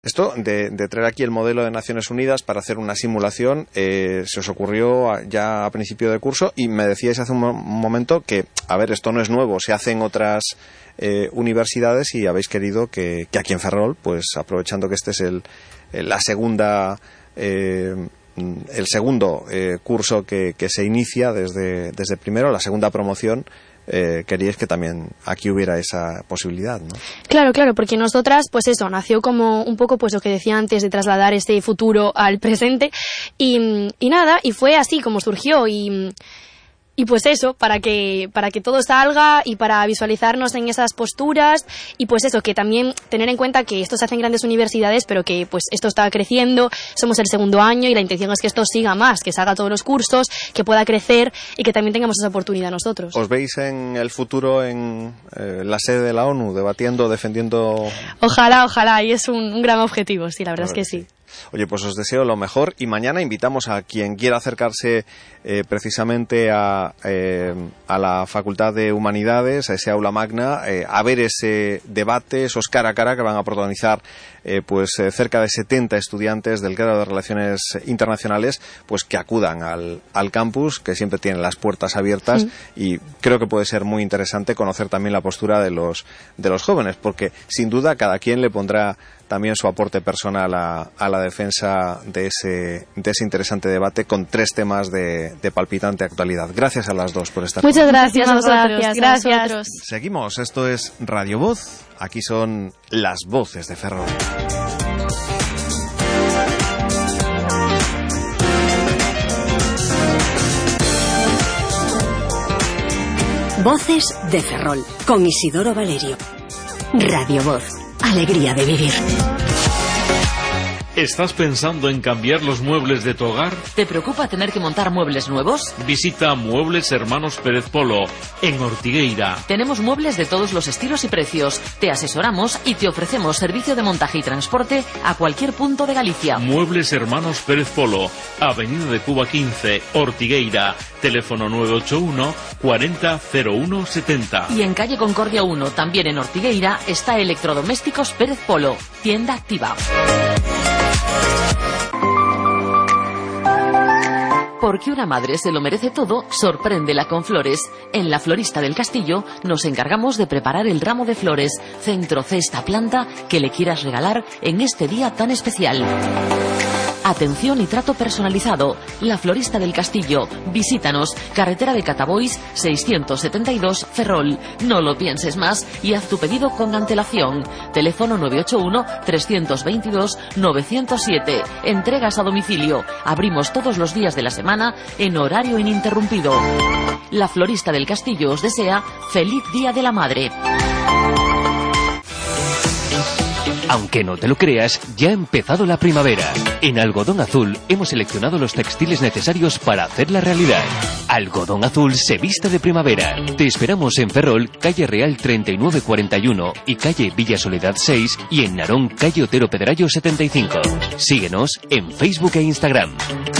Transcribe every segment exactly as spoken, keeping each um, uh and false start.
Esto de, de traer aquí el modelo de Naciones Unidas para hacer una simulación, eh, se os ocurrió ya a principio de curso y me decíais hace un, mo- un momento que, a ver, esto no es nuevo, se hace en otras eh, universidades y habéis querido que, que aquí en Ferrol, pues aprovechando que este es el, el- la segunda, eh, el segundo eh, curso que, que se inicia desde, desde primero, la segunda promoción, Eh, queríais que también aquí hubiera esa posibilidad, ¿no? Claro, claro, porque nosotras, pues eso, nació como un poco pues lo que decía antes de trasladar este futuro al presente y, y nada, y fue así como surgió y... Y pues eso, para que para que todo salga y para visualizarnos en esas posturas y pues eso, que también tener en cuenta que esto se hace en grandes universidades, pero que pues esto está creciendo, somos el segundo año y la intención es que esto siga más, que se haga todos los cursos, que pueda crecer y que también tengamos esa oportunidad nosotros. ¿Os veis en el futuro en eh, la sede de la ONU, debatiendo, defendiendo...? Ojalá, ojalá, y es un, un gran objetivo, sí, la verdad Claro es que, que sí. sí. Oye, pues os deseo lo mejor y mañana invitamos a quien quiera acercarse eh, precisamente a, eh, a la Facultad de Humanidades, a ese aula magna, eh, a ver ese debate, esos cara a cara que van a protagonizar eh, pues eh, cerca de setenta estudiantes del grado de Relaciones Internacionales, pues que acudan al, al campus, que siempre tienen las puertas abiertas, sí. Y creo que puede ser muy interesante conocer también la postura de los, de los jóvenes, porque sin duda cada quien le pondrá también su aporte personal a, a la defensa de ese, de ese interesante debate con tres temas de, de palpitante actualidad. Gracias a las dos por estar Muchas con gracias a vosotros. Gracias, Gracias. a vosotros. Seguimos, esto es Radio Voz, aquí son las voces de Ferrol. Voces de Ferrol, con Isidoro Valerio. Radio Voz, alegría de vivir. ¿Estás pensando en cambiar los muebles de tu hogar? ¿Te preocupa tener que montar muebles nuevos? Visita Muebles Hermanos Pérez Polo, en Ortigueira. Tenemos muebles de todos los estilos y precios. Te asesoramos y te ofrecemos servicio de montaje y transporte a cualquier punto de Galicia. Muebles Hermanos Pérez Polo, Avenida de Cuba quince, Ortigueira. Teléfono nueve ocho uno, cuarenta, cero uno, setenta. Y en calle Concordia uno, también en Ortigueira, está Electrodomésticos Pérez Polo, tienda activa. Porque una madre se lo merece todo, sorpréndela con flores. En la Florista del Castillo nos encargamos de preparar el ramo de flores, centro, cesta, planta que le quieras regalar en este día tan especial. Atención y trato personalizado. La Florista del Castillo. Visítanos. Carretera de Catabois, seiscientos setenta y dos, Ferrol. No lo pienses más y haz tu pedido con antelación. Teléfono nueve ocho uno, trescientos veintidós, novecientos siete. Entregas a domicilio. Abrimos todos los días de la semana en horario ininterrumpido. La Florista del Castillo os desea feliz Día de la Madre. Aunque no te lo creas, ya ha empezado la primavera. En Algodón Azul hemos seleccionado los textiles necesarios para hacerla realidad. Algodón Azul se viste de primavera. Te esperamos en Ferrol, calle Real treinta y nueve cuarenta y uno y calle Villa Soledad seis y en Narón, calle Otero Pedrayo setenta y cinco. Síguenos en Facebook e Instagram.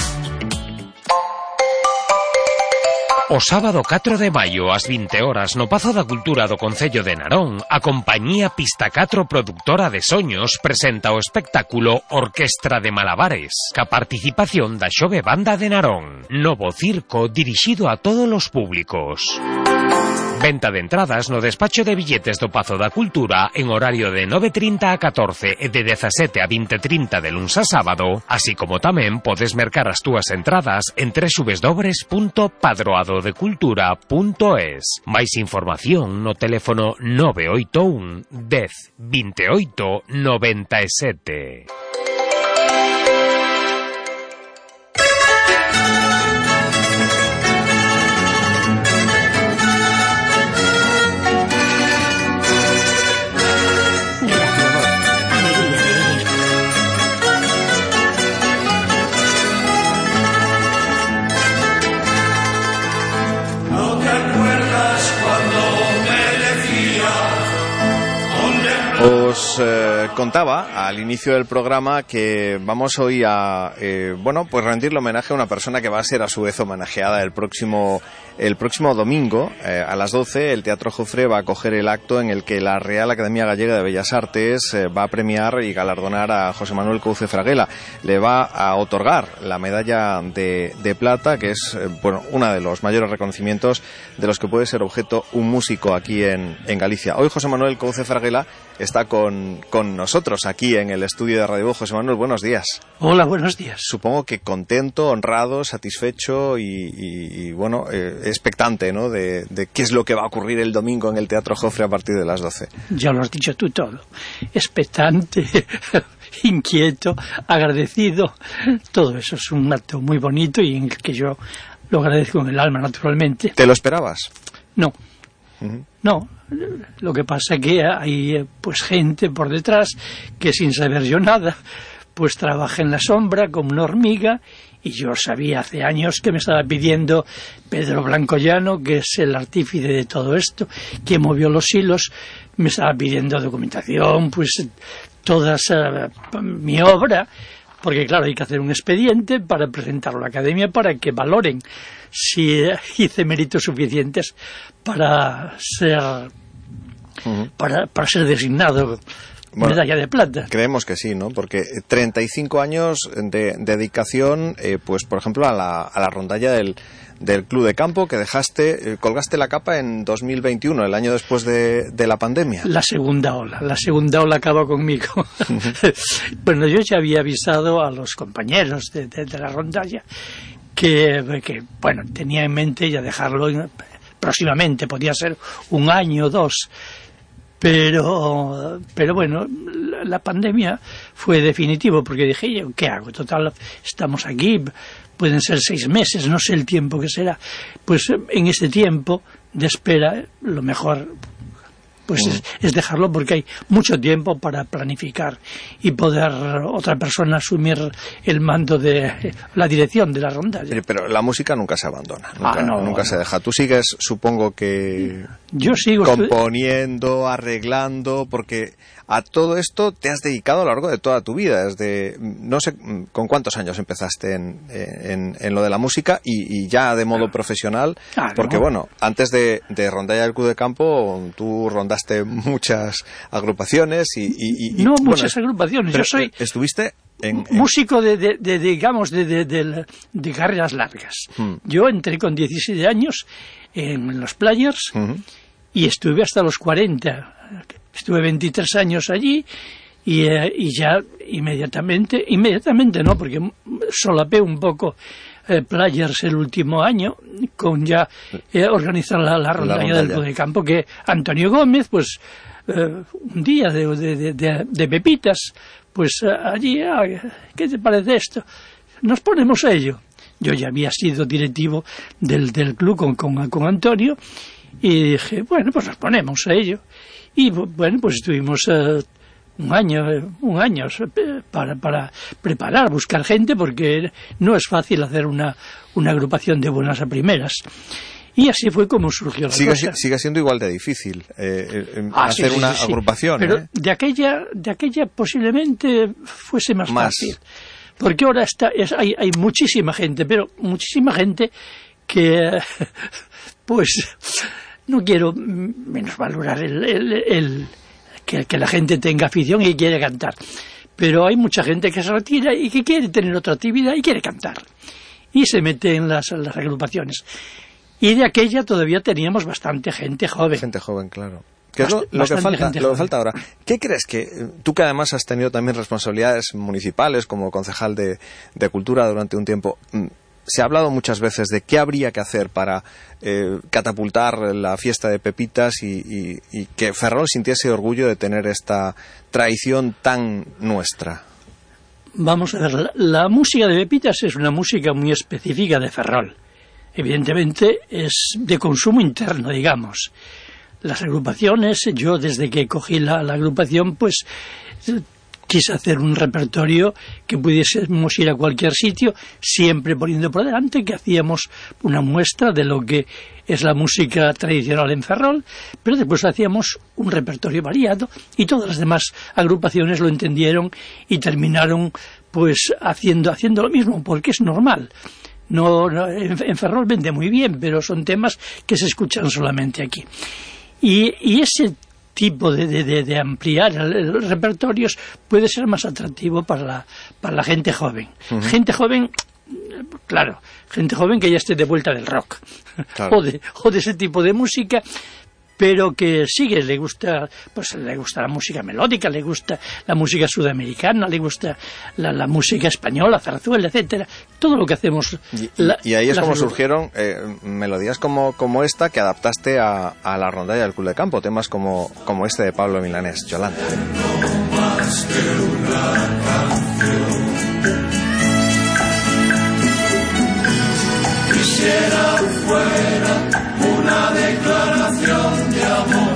O sábado catro de maio, ás vinte horas, no Pazo da Cultura do Concello de Narón, a compañía Pista catro Productora de Soños presenta o espectáculo Orquestra de Malabares, ca participación da Xove Banda de Narón, novo circo dirixido a todos os públicos. Venta de entradas no despacho de billetes do Pazo da Cultura en horario de nove trinta a catorce e de dezasete a vinte trinta de luns a sábado, así como tamén podes mercar as túas entradas en doble u doble u doble u punto padroado de cultura punto es. Máis información no teléfono nove oito un, dez, veintiocho, noventa e sete. Os eh, contaba al inicio del programa que vamos hoy a, eh, bueno, pues rendirle homenaje a una persona que va a ser a su vez homenajeada el próximo, el próximo domingo eh, a las doce. El Teatro Jofre va a acoger el acto en el que la Real Academia Gallega de Bellas Artes eh, va a premiar y galardonar a José Manuel Couce Fraguela. Le va a otorgar la medalla de, de plata, que es eh, bueno, uno de los mayores reconocimientos de los que puede ser objeto un músico aquí en, en Galicia. Hoy José Manuel Couce Fraguela está con, con nosotros aquí en el estudio de Radio Voz. José Manuel, buenos días. Hola, buenos días. Supongo que contento, honrado, satisfecho y, y, y bueno, eh, expectante, ¿no?, de, de qué es lo que va a ocurrir el domingo en el Teatro Jofre a partir de las doce. Ya lo has dicho tú todo. Expectante, inquieto, agradecido. Todo eso es un acto muy bonito y en el que yo lo agradezco en el alma, naturalmente. ¿Te lo esperabas? No. Uh-huh. No. Lo que pasa es que hay pues gente por detrás que sin saber yo nada pues trabaja en la sombra como una hormiga, y yo sabía hace años que me estaba pidiendo Pedro Blanco Llano, que es el artífice de todo esto, que movió los hilos, me estaba pidiendo documentación, pues toda esa, mi obra, porque claro, hay que hacer un expediente para presentarlo a la Academia para que valoren si hice méritos suficientes para ser uh-huh. para, para ser designado bueno, medalla de plata. Creemos que sí, ¿no? Porque treinta y cinco años de, de dedicación, eh, pues por ejemplo a la, a la rondalla del, del Club de Campo, que dejaste, eh, colgaste la capa en dos mil veintiuno, el año después de, de la pandemia. La segunda ola, la segunda ola acabó conmigo. Uh-huh. Bueno, yo ya había avisado a los compañeros de, de, de la rondalla que, que, bueno, tenía en mente ya dejarlo en, próximamente, podía ser un año o dos. Pero, pero bueno, la, la pandemia fue definitivo, porque dije, ¿qué hago? Total, estamos aquí, pueden ser seis meses, no sé el tiempo que será. Pues en este tiempo de espera, lo mejor pues es, es dejarlo, porque hay mucho tiempo para planificar y poder otra persona asumir el mando de la dirección de la rondalla. Pero la música nunca se abandona, nunca, ah, no, nunca no. se deja. Tú sigues, supongo que yo sigo componiendo, arreglando, porque a todo esto te has dedicado a lo largo de toda tu vida. Desde, no sé con cuántos años empezaste en, en, en lo de la música y, y ya de modo ah. profesional, ah, porque no. bueno, antes de, de Rondalla del Club de Campo, tú rondaste muchas agrupaciones y... y, y no, y, muchas bueno, agrupaciones. Yo soy... Estuviste... En, en... músico de, de, de digamos, de, de, de, de carreras largas. Hmm. Yo entré con diecisiete años en los Players uh-huh. y estuve hasta los cuarenta. Estuve veintitrés años allí y, eh, y ya inmediatamente, inmediatamente no, porque solapé un poco eh, Players el último año con ya eh, organizar la, la rondalla del Club de Campo, que Antonio Gómez, pues eh, un día de, de, de, de pepitas, pues allí, ah, ¿qué te parece esto? Nos ponemos a ello. Yo ya había sido directivo del, del club con, con, con Antonio y dije, bueno, pues nos ponemos a ello. Y bueno, pues estuvimos uh, un año, un año para, para preparar, buscar gente, porque no es fácil hacer una, una agrupación de buenas a primeras. Y así fue como surgió la sigue, cosa. Sigue siendo igual de difícil eh, eh, ah, hacer sí, sí, una sí, sí. agrupación. Pero ¿eh? de aquella, de aquella posiblemente fuese más, más. fácil. Porque ahora está, es, hay, hay muchísima gente, pero muchísima gente que, pues, no quiero menosvalorar el, el, el que, que la gente tenga afición y quiere cantar. Pero hay mucha gente que se retira y que quiere tener otra actividad y quiere cantar. Y se mete en las, en las agrupaciones. Y de aquella todavía teníamos bastante gente joven. Gente joven, claro. ¿Qué es lo, lo que falta, lo que falta ahora? ¿Qué crees que, tú que además has tenido también responsabilidades municipales como concejal de, de Cultura durante un tiempo, se ha hablado muchas veces de qué habría que hacer para eh, catapultar la fiesta de Pepitas y, y, y que Ferrol sintiese orgullo de tener esta tradición tan nuestra? Vamos a ver, la, la música de Pepitas es una música muy específica de Ferrol. Evidentemente es de consumo interno, digamos. Las agrupaciones, yo desde que cogí la, la agrupación, pues quise hacer un repertorio que pudiésemos ir a cualquier sitio, siempre poniendo por delante que hacíamos una muestra de lo que es la música tradicional en Ferrol, pero después hacíamos un repertorio variado y todas las demás agrupaciones lo entendieron y terminaron pues haciendo, haciendo lo mismo, porque es normal. No, no en, en Ferrol vende muy bien, pero son temas que se escuchan solamente aquí. Y, y ese tipo de, de, de ampliar los repertorios puede ser más atractivo para la, para la gente joven. Uh-huh. Gente joven, claro, gente joven que ya esté de vuelta del rock, claro. o, de, o de ese tipo de música, pero que sigue, le gusta, pues le gusta la música melódica, le gusta la música sudamericana, le gusta la, la música española, zarzuela, etcétera, todo lo que hacemos. Y, la, y ahí es como surgieron eh, melodías como, como esta que adaptaste a, a la rondalla del Club de Campo, temas como, como este de Pablo Milanés, Yolanda. No más que una canción. Quisiera fuera una declaración de amor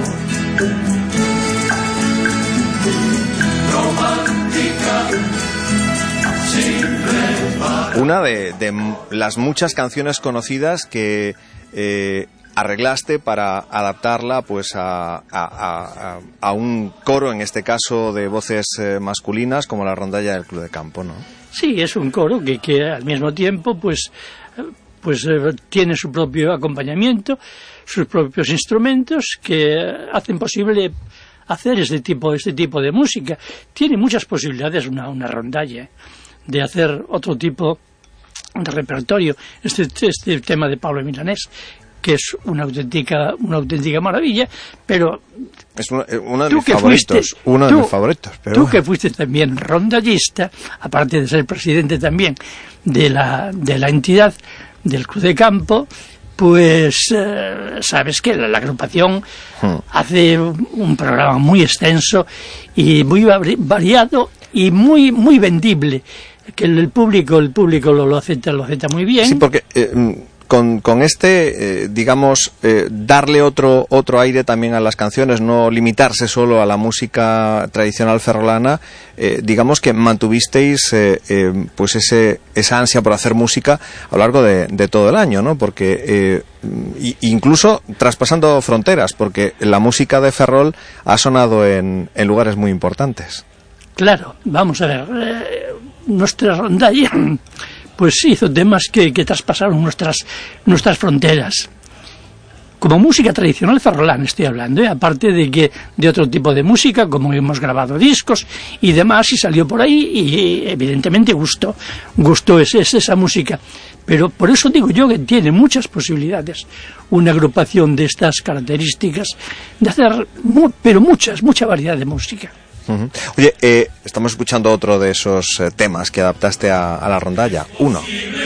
romántica sin reparo. Una de, de las muchas canciones conocidas que eh, arreglaste para adaptarla pues a, a, a, a un coro, en este caso de voces eh, masculinas, como la rondalla del Club de Campo, ¿no? Sí, es un coro que, que al mismo tiempo pues pues eh, tiene su propio acompañamiento, sus propios instrumentos que hacen posible hacer este tipo, este tipo de música. Tiene muchas posibilidades una, una rondalla de hacer otro tipo de repertorio. Este, este tema de Pablo Milanés, que es una auténtica, una auténtica maravilla, pero es uno, uno de mis favoritos, fuiste, uno de tú, mis favoritos. Pero... Tú que fuiste también rondallista, aparte de ser presidente también de la, de la entidad del Club de Campo, pues eh, sabes que la, la agrupación hmm. hace un programa muy extenso y muy variado y muy muy vendible, que el, el público el público lo, lo acepta lo acepta muy bien. Sí, porque eh, con, con este, eh, digamos, eh, darle otro otro aire también a las canciones, no limitarse solo a la música tradicional ferrolana, eh, digamos que mantuvisteis eh, eh, pues ese esa ansia por hacer música a lo largo de, de todo el año, ¿no? Porque eh, incluso traspasando fronteras, porque la música de Ferrol ha sonado en, en lugares muy importantes. Claro, vamos a ver, eh, nuestra rondalla pues hizo temas que, que traspasaron nuestras nuestras fronteras. Como música tradicional ferrolana estoy hablando, ¿eh? Aparte de que de otro tipo de música, como hemos grabado discos y demás, y salió por ahí, y evidentemente gustó, gustó es, es esa música. Pero por eso digo yo que tiene muchas posibilidades una agrupación de estas características de hacer, mu- pero muchas, mucha variedad de música. Uh-huh. Oye, eh, estamos escuchando otro de esos eh, temas que adaptaste a, a la rondalla, uno.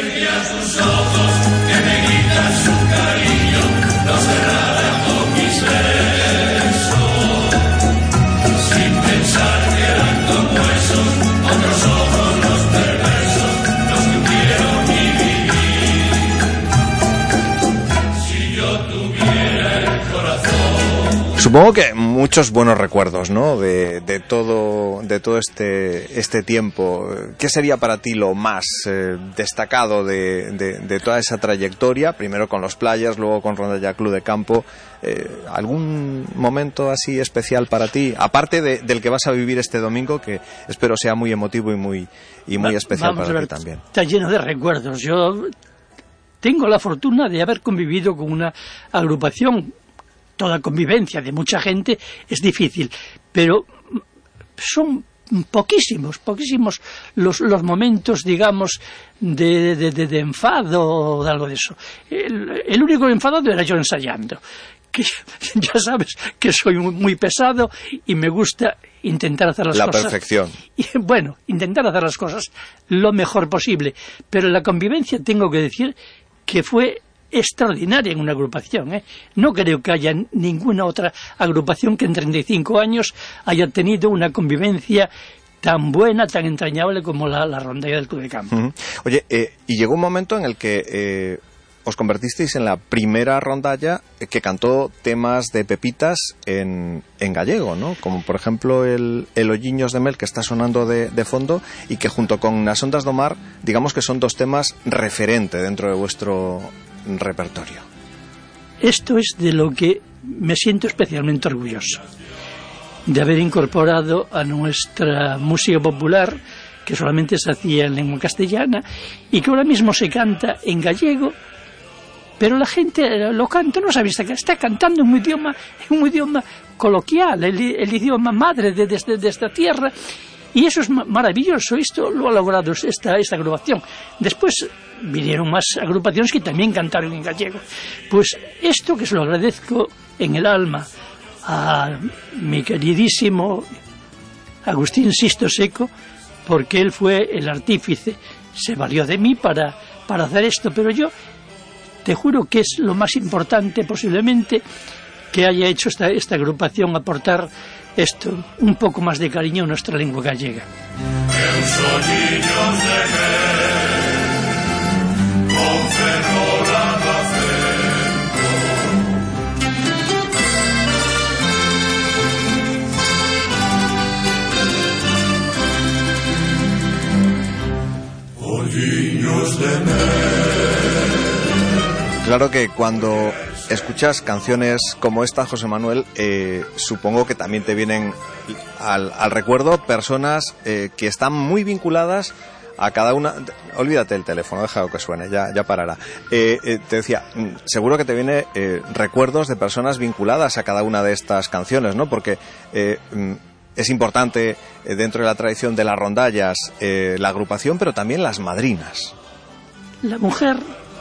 Supongo que muchos buenos recuerdos, ¿no? De, de todo, de todo este, este tiempo. ¿Qué sería para ti lo más eh, destacado de, de, de toda esa trayectoria? Primero con los Playas, luego con Rondalla Club de Campo. Eh, ¿Algún momento así especial para ti? Aparte de, del que vas a vivir este domingo, que espero sea muy emotivo y muy, y muy especial Vamos para a ver, ti también. Está lleno de recuerdos. Yo tengo la fortuna de haber convivido con una agrupación. Toda convivencia de mucha gente es difícil, pero son poquísimos, poquísimos los, los momentos, digamos, de, de, de, de enfado o de algo de eso. El, el único enfadado era yo ensayando, que ya sabes que soy muy, muy pesado y me gusta intentar hacer las la cosas... La perfección. Y, bueno, intentar hacer las cosas lo mejor posible, pero en la convivencia tengo que decir que fue extraordinaria en una agrupación, ¿eh? No creo que haya ninguna otra agrupación que en treinta y cinco años haya tenido una convivencia tan buena, tan entrañable como la, la rondalla del Club de Campo. Uh-huh. Oye, eh, y llegó un momento en el que eh, os convertisteis en la primera rondalla que cantó temas de Pepitas en, en gallego, ¿no? Como por ejemplo el, el Olliños de Mel, que está sonando de, de fondo, y que junto con Nas Ondas do Mar, digamos que son dos temas referente dentro de vuestro repertorio. Esto es de lo que me siento especialmente orgulloso, de haber incorporado a nuestra música popular, que solamente se hacía en lengua castellana, y que ahora mismo se canta en gallego, pero la gente lo canta, no sabe, está, está cantando en un idioma, en un idioma coloquial, el, el idioma madre de, de, de esta tierra, y eso es maravilloso. Esto lo ha logrado esta, esta agrupación. Después vinieron más agrupaciones que también cantaron en gallego. Pues esto, que se lo agradezco en el alma a mi queridísimo Agustín Sisto Seco, porque él fue el artífice, se valió de mí para, para hacer esto, pero yo te juro que es lo más importante posiblemente que haya hecho esta, esta agrupación, aportar esto, un poco más de cariño a nuestra lengua gallega. Claro que cuando escuchas canciones como esta, José Manuel, eh, supongo que también te vienen al, al recuerdo personas eh, que están muy vinculadas a cada una. Olvídate el teléfono, déjalo que suene, ya, ya parará. Eh, eh, te decía, seguro que te viene eh, recuerdos de personas vinculadas a cada una de estas canciones, ¿no? Porque eh, es importante eh, dentro de la tradición de las rondallas eh, la agrupación, pero también las madrinas. La mujer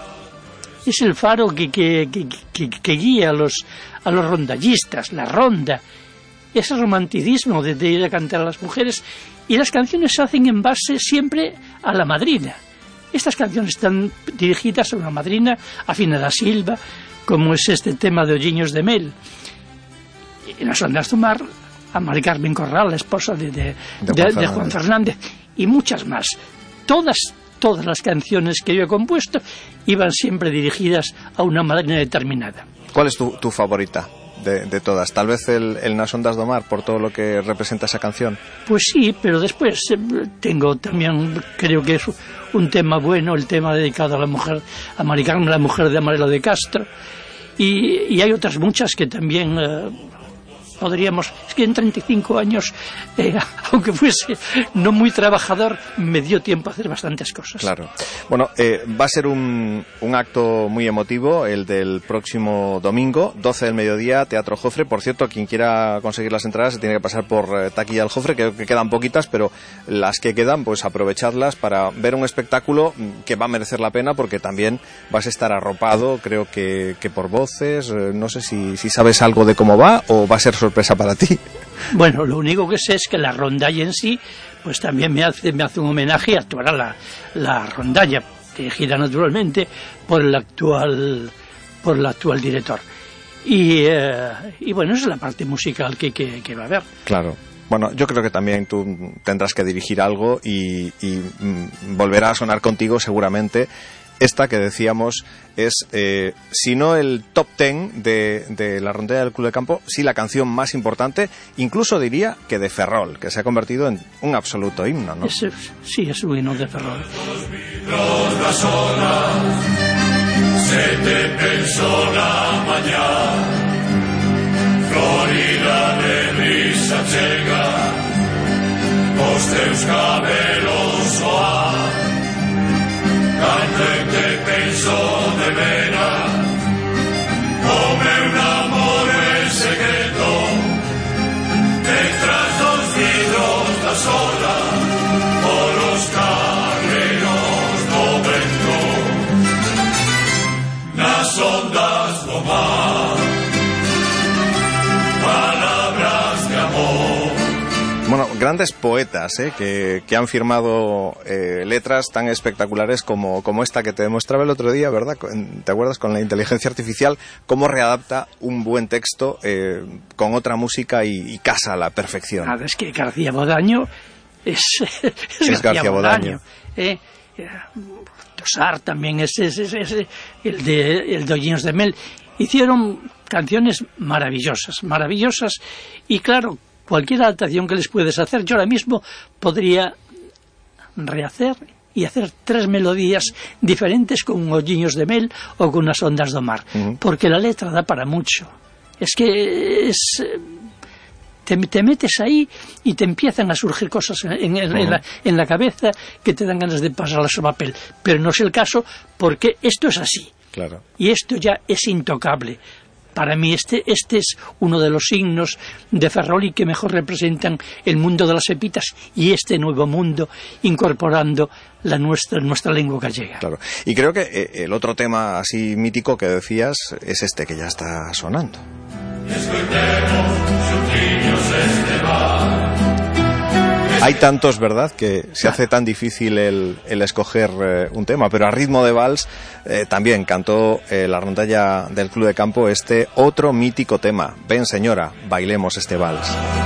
es el faro que, que, que, que, que guía a los, a los rondallistas, la ronda, ese romanticismo de, de ir a cantar a las mujeres, y las canciones se hacen en base siempre a la madrina. Estas canciones están dirigidas a una madrina, a Fina da Silva, como es este tema de Olliños de Mel. En Nas Ondas do Mar, a Mari Carmen Corral, la esposa de, de, de, Juan, de, de Juan Fernández, y muchas más. Todas Todas las canciones que yo he compuesto iban siempre dirigidas a una madrina determinada. ¿Cuál es tu, tu favorita de, de todas? Tal vez el, el Nas Ondas do Mar, por todo lo que representa esa canción. Pues sí, pero después eh, tengo también, creo que es un tema bueno, el tema dedicado a la mujer, a Mari Carmen, la mujer de Amarelo de Castro, y, y hay otras muchas que también eh, podríamos. Es que en treinta y cinco años, eh, aunque fuese no muy trabajador, me dio tiempo a hacer bastantes cosas. Claro. Bueno, eh, va a ser un, un acto muy emotivo, el del próximo domingo, doce del mediodía, Teatro Jofre. Por cierto, quien quiera conseguir las entradas se tiene que pasar por eh, Taquilla del Jofre, que, que quedan poquitas, pero las que quedan, pues aprovecharlas para ver un espectáculo que va a merecer la pena, porque también vas a estar arropado, creo que, que por voces. Eh, no sé si, si sabes algo de cómo va, o va a ser sorpresa para ti. Bueno, lo único que sé es que la rondalla en sí, pues también me hace, me hace un homenaje, y actuará la, la rondalla, dirigida naturalmente por el actual, por el actual director. Y, eh, y bueno, esa es la parte musical que, que, que va a haber. Claro. Bueno, yo creo que también tú tendrás que dirigir algo y, y mm, volverá a sonar contigo seguramente. Esta que decíamos es, eh, si no el top ten de, de la rondalla del Club de Campo, sí la canción más importante, incluso diría que de Ferrol, que se ha convertido en un absoluto himno, ¿no? Es, sí, es un himno de Ferrol. Se te pensó la mañana, Florida de risa chega, os teus cabelos soar. Cante te penso de vera, come un amor en secreto, detrás dos vidros da sola, por los carreros do vento, nas ondas do mar, palabras de amor. Bueno, grandes poetas ¿eh? que, que han firmado eh, letras tan espectaculares como, como esta que te demostraba el otro día, ¿verdad? ¿Te acuerdas? Con la inteligencia artificial, cómo readapta un buen texto eh, con otra música y, y casa a la perfección. Ah, es que García Bodaño es, es, es García, García Bodaño. Bodaño. ¿eh? Tosar también, ese, ese, ese, el de el de Hoyiños de Mel. Hicieron canciones maravillosas, maravillosas, y claro, cualquier adaptación que les puedes hacer, yo ahora mismo podría rehacer y hacer tres melodías diferentes con Hoyiños de Mel o con Unas ondas do mar, uh-huh. porque la letra da para mucho. Es que es... Te, te metes ahí y te empiezan a surgir cosas en, en, uh-huh. en, la, en la cabeza que te dan ganas de pasarlas a papel. Pero no es el caso, porque esto es así. Claro. Y esto ya es intocable. Para mí este, este es uno de los signos de Ferrol y que mejor representan el mundo de las pepitas y este nuevo mundo incorporando la nuestra, nuestra lengua gallega. Claro. Y creo que eh, el otro tema así mítico que decías es este que ya está sonando. Hay tantos, ¿verdad?, que se hace tan difícil el, el escoger eh, un tema, pero a ritmo de vals eh, también cantó eh, la rondalla del Club de Campo este otro mítico tema. Ven, señora, bailemos este vals.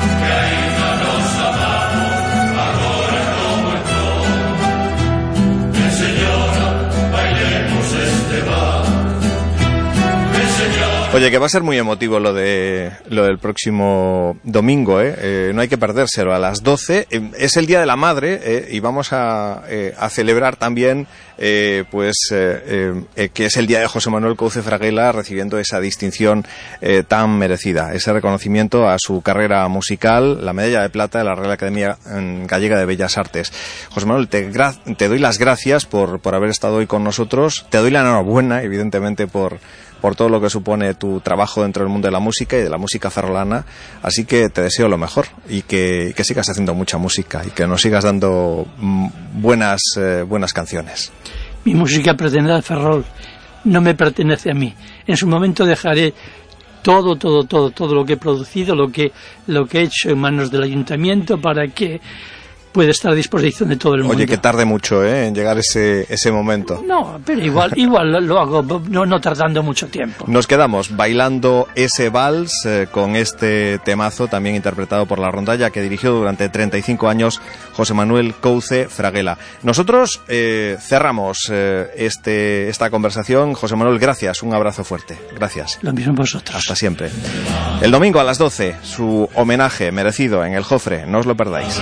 Oye, que va a ser muy emotivo lo de lo del próximo domingo, ¿eh? Eh, no hay que perdérselo. A las doce eh, es el Día de la Madre eh, y vamos a, eh, a celebrar también eh, pues eh, eh, que es el Día de José Manuel Couce Fraguela, recibiendo esa distinción eh, tan merecida, ese reconocimiento a su carrera musical, la medalla de plata de la Real Academia Gallega de Bellas Artes. José Manuel, te, gra- te doy las gracias por, por haber estado hoy con nosotros, te doy la enhorabuena, evidentemente, por por todo lo que supone tu trabajo dentro del mundo de la música y de la música ferrolana, así que te deseo lo mejor y que, que sigas haciendo mucha música y que nos sigas dando buenas, eh, buenas canciones. Mi música pertenece a Ferrol, no me pertenece a mí. En su momento dejaré todo, todo, todo, todo lo que he producido, lo que, lo que he hecho en manos del ayuntamiento para que puede estar a disposición de todo el mundo. Oye, que tarde mucho, ¿eh?, en llegar ese ese momento. No, pero igual igual lo hago, no, no tardando mucho tiempo. Nos quedamos bailando ese vals eh, con este temazo, también interpretado por la rondalla que dirigió durante treinta y cinco años José Manuel Couce Fraguela. Nosotros eh, cerramos eh, este esta conversación. José Manuel, gracias, un abrazo fuerte. Gracias. Lo mismo vosotros. Hasta siempre. El domingo a las doce, su homenaje merecido en el Jofre, no os lo perdáis.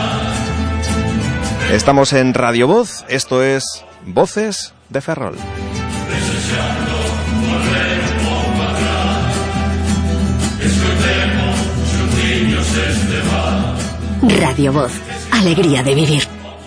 Estamos en Radio Voz, esto es Voces de Ferrol. Radio Voz, alegría de vivir.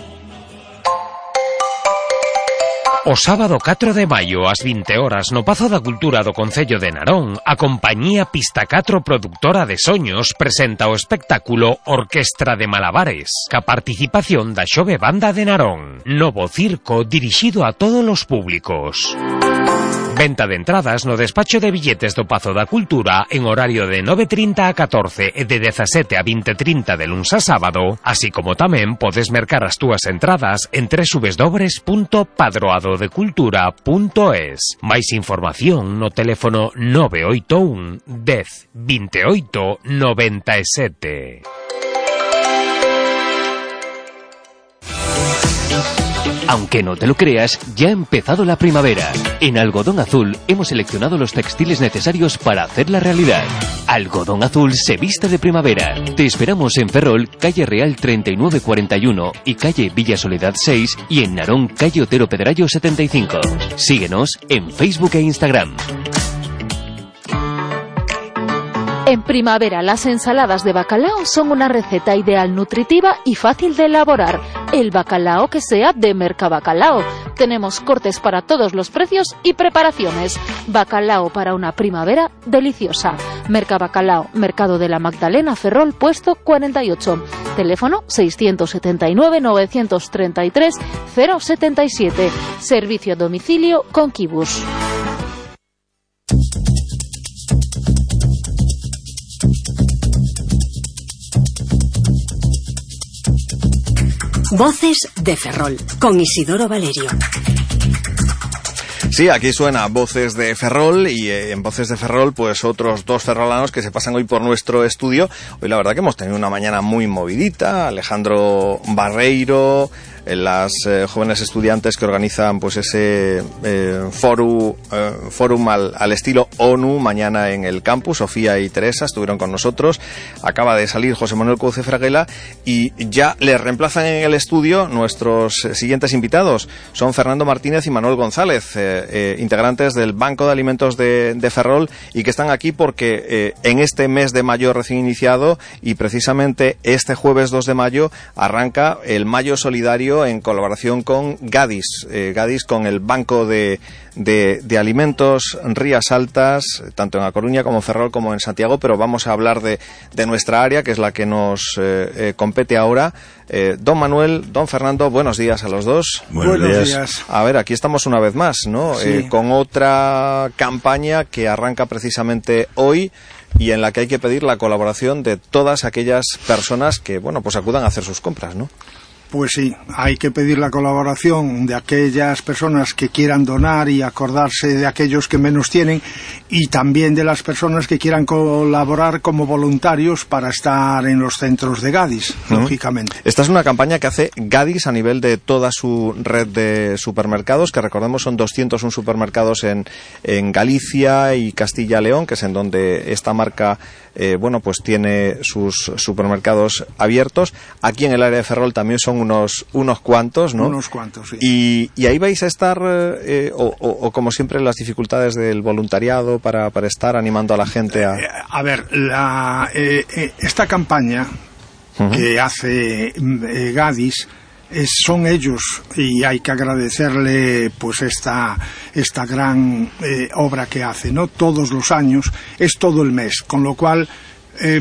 O sábado catro de maio, ás vinte horas, no Pazo da Cultura do Concello de Narón, a compañía Pista catro Productora de Soños presenta o espectáculo Orquestra de Malabares, ca participación da Xove Banda de Narón, novo circo dirixido a todos os públicos. Venta de entradas no despacho de billetes do Pazo da Cultura en horario de nove trinta a catorce e de dezasete a vinte trinta de luns a sábado, así como tamén podes mercar as túas entradas en doble u doble u doble u punto padroadodecultura punto es. Máis información no teléfono nove oito un, dez, veintiocho, noventa e sete. Aunque no te lo creas, ya ha empezado la primavera. En Algodón Azul hemos seleccionado los textiles necesarios para hacerla realidad. Algodón Azul se viste de primavera. Te esperamos en Ferrol, calle Real treinta y nueve cuarenta y uno y calle Villa Soledad seis, y en Narón, calle Otero Pedrayo setenta y cinco. Síguenos en Facebook e Instagram. En primavera, las ensaladas de bacalao son una receta ideal, nutritiva y fácil de elaborar. El bacalao que sea de Mercabacalao. Tenemos cortes para todos los precios y preparaciones. Bacalao para una primavera deliciosa. Mercabacalao, Mercado de la Magdalena, Ferrol, puesto cuarenta y ocho. Teléfono seiscientos setenta y nueve, novecientos treinta y tres, cero setenta y siete. Servicio a domicilio con Kibus. Voces de Ferrol, con Isidoro Valerio. Sí, aquí suena Voces de Ferrol y eh, en Voces de Ferrol pues otros dos ferrolanos que se pasan hoy por nuestro estudio. Hoy la verdad que hemos tenido una mañana muy movidita. Alejandro Barreiro, las eh, jóvenes estudiantes que organizan pues ese eh, fórum, eh, fórum al, al estilo ONU mañana en el campus. Sofía y Teresa estuvieron con nosotros. Acaba de salir José Manuel Couce Fraguela y ya les reemplazan en el estudio nuestros siguientes invitados. Son Fernando Martínez y Manuel González, eh, eh, integrantes del Banco de Alimentos de, de Ferrol, y que están aquí porque eh, en este mes de mayo recién iniciado y precisamente este jueves dos de mayo arranca el Mayo Solidario en colaboración con Gadis, eh, Gadis con el Banco de, de, de Alimentos Rías Altas, tanto en A Coruña como en Ferrol como en Santiago, pero vamos a hablar de, de nuestra área, que es la que nos eh, eh, compete ahora. Eh, don Manuel, don Fernando, buenos días a los dos. Buenos, buenos días. días. A ver, aquí estamos una vez más, ¿no? Sí. Eh, con otra campaña que arranca precisamente hoy y en la que hay que pedir la colaboración de todas aquellas personas que, bueno, pues acudan a hacer sus compras, ¿no? Pues sí, hay que pedir la colaboración de aquellas personas que quieran donar y acordarse de aquellos que menos tienen, y también de las personas que quieran colaborar como voluntarios para estar en los centros de Gadis, uh-huh. lógicamente. Esta es una campaña que hace Gadis a nivel de toda su red de supermercados, que recordemos son doscientos uno supermercados en, en Galicia y Castilla-León, que es en donde esta marca eh, bueno, pues tiene sus supermercados abiertos. Aquí en el área de Ferrol también son unos unos cuantos, ¿no? Unos cuantos, sí. Y, y ahí vais a estar, eh, o, o, o como siempre, las dificultades del voluntariado para, para estar animando a la gente a... Eh, a ver, la, eh, eh, esta campaña uh-huh. que hace eh, Gadis, es, son ellos, y hay que agradecerle pues esta, esta gran eh, obra que hace, ¿no? Todos los años, es todo el mes, con lo cual... Eh,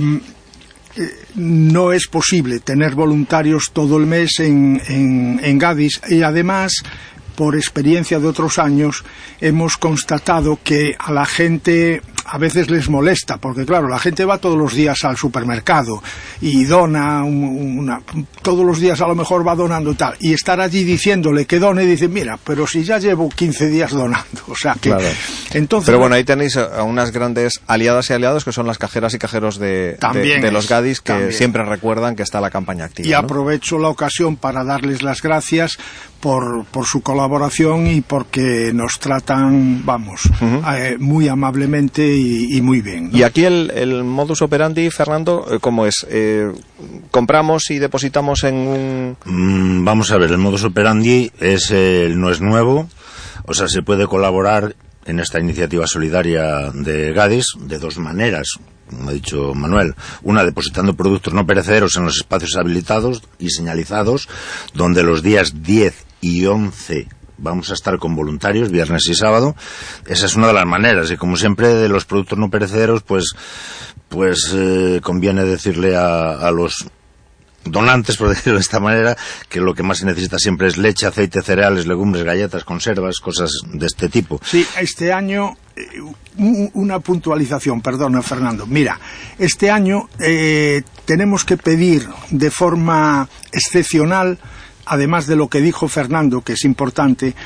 no es posible tener voluntarios todo el mes en, en, en Gadis, y además, por experiencia de otros años, hemos constatado que a la gente a veces les molesta, porque claro, la gente va todos los días al supermercado y dona una, todos los días a lo mejor va donando tal, y estar allí diciéndole que done, y dice, mira, pero si ya llevo quince días donando, o sea que claro. Entonces, pero bueno, ahí tenéis a unas grandes aliadas y aliados que son las cajeras y cajeros de, de, de los Gadis, que también siempre recuerdan que está la campaña activa, y ¿no? Aprovecho la ocasión para darles las gracias por, por su colaboración y porque nos tratan, vamos, uh-huh. eh, muy amablemente y, y muy bien, ¿no? Y aquí el, el modus operandi, Fernando, ¿cómo es? Eh, ¿Compramos y depositamos en un...? Mm, vamos a ver, el modus operandi es eh, no es nuevo, o sea, se puede colaborar en esta iniciativa solidaria de Gadis de dos maneras, como ha dicho Manuel. Una, depositando productos no perecederos en los espacios habilitados y señalizados, donde los días diez y once vamos a estar con voluntarios, viernes y sábado. Esa es una de las maneras, y como siempre de los productos no perecederos, pues pues eh, conviene decirle a, a los donantes, por decirlo de esta manera, que lo que más se necesita siempre es leche, aceite, cereales, legumbres, galletas, conservas, cosas de este tipo. Sí, este año, eh, una puntualización, perdona, Fernando. Mira, este año eh, tenemos que pedir de forma excepcional, además de lo que dijo Fernando, que es importante,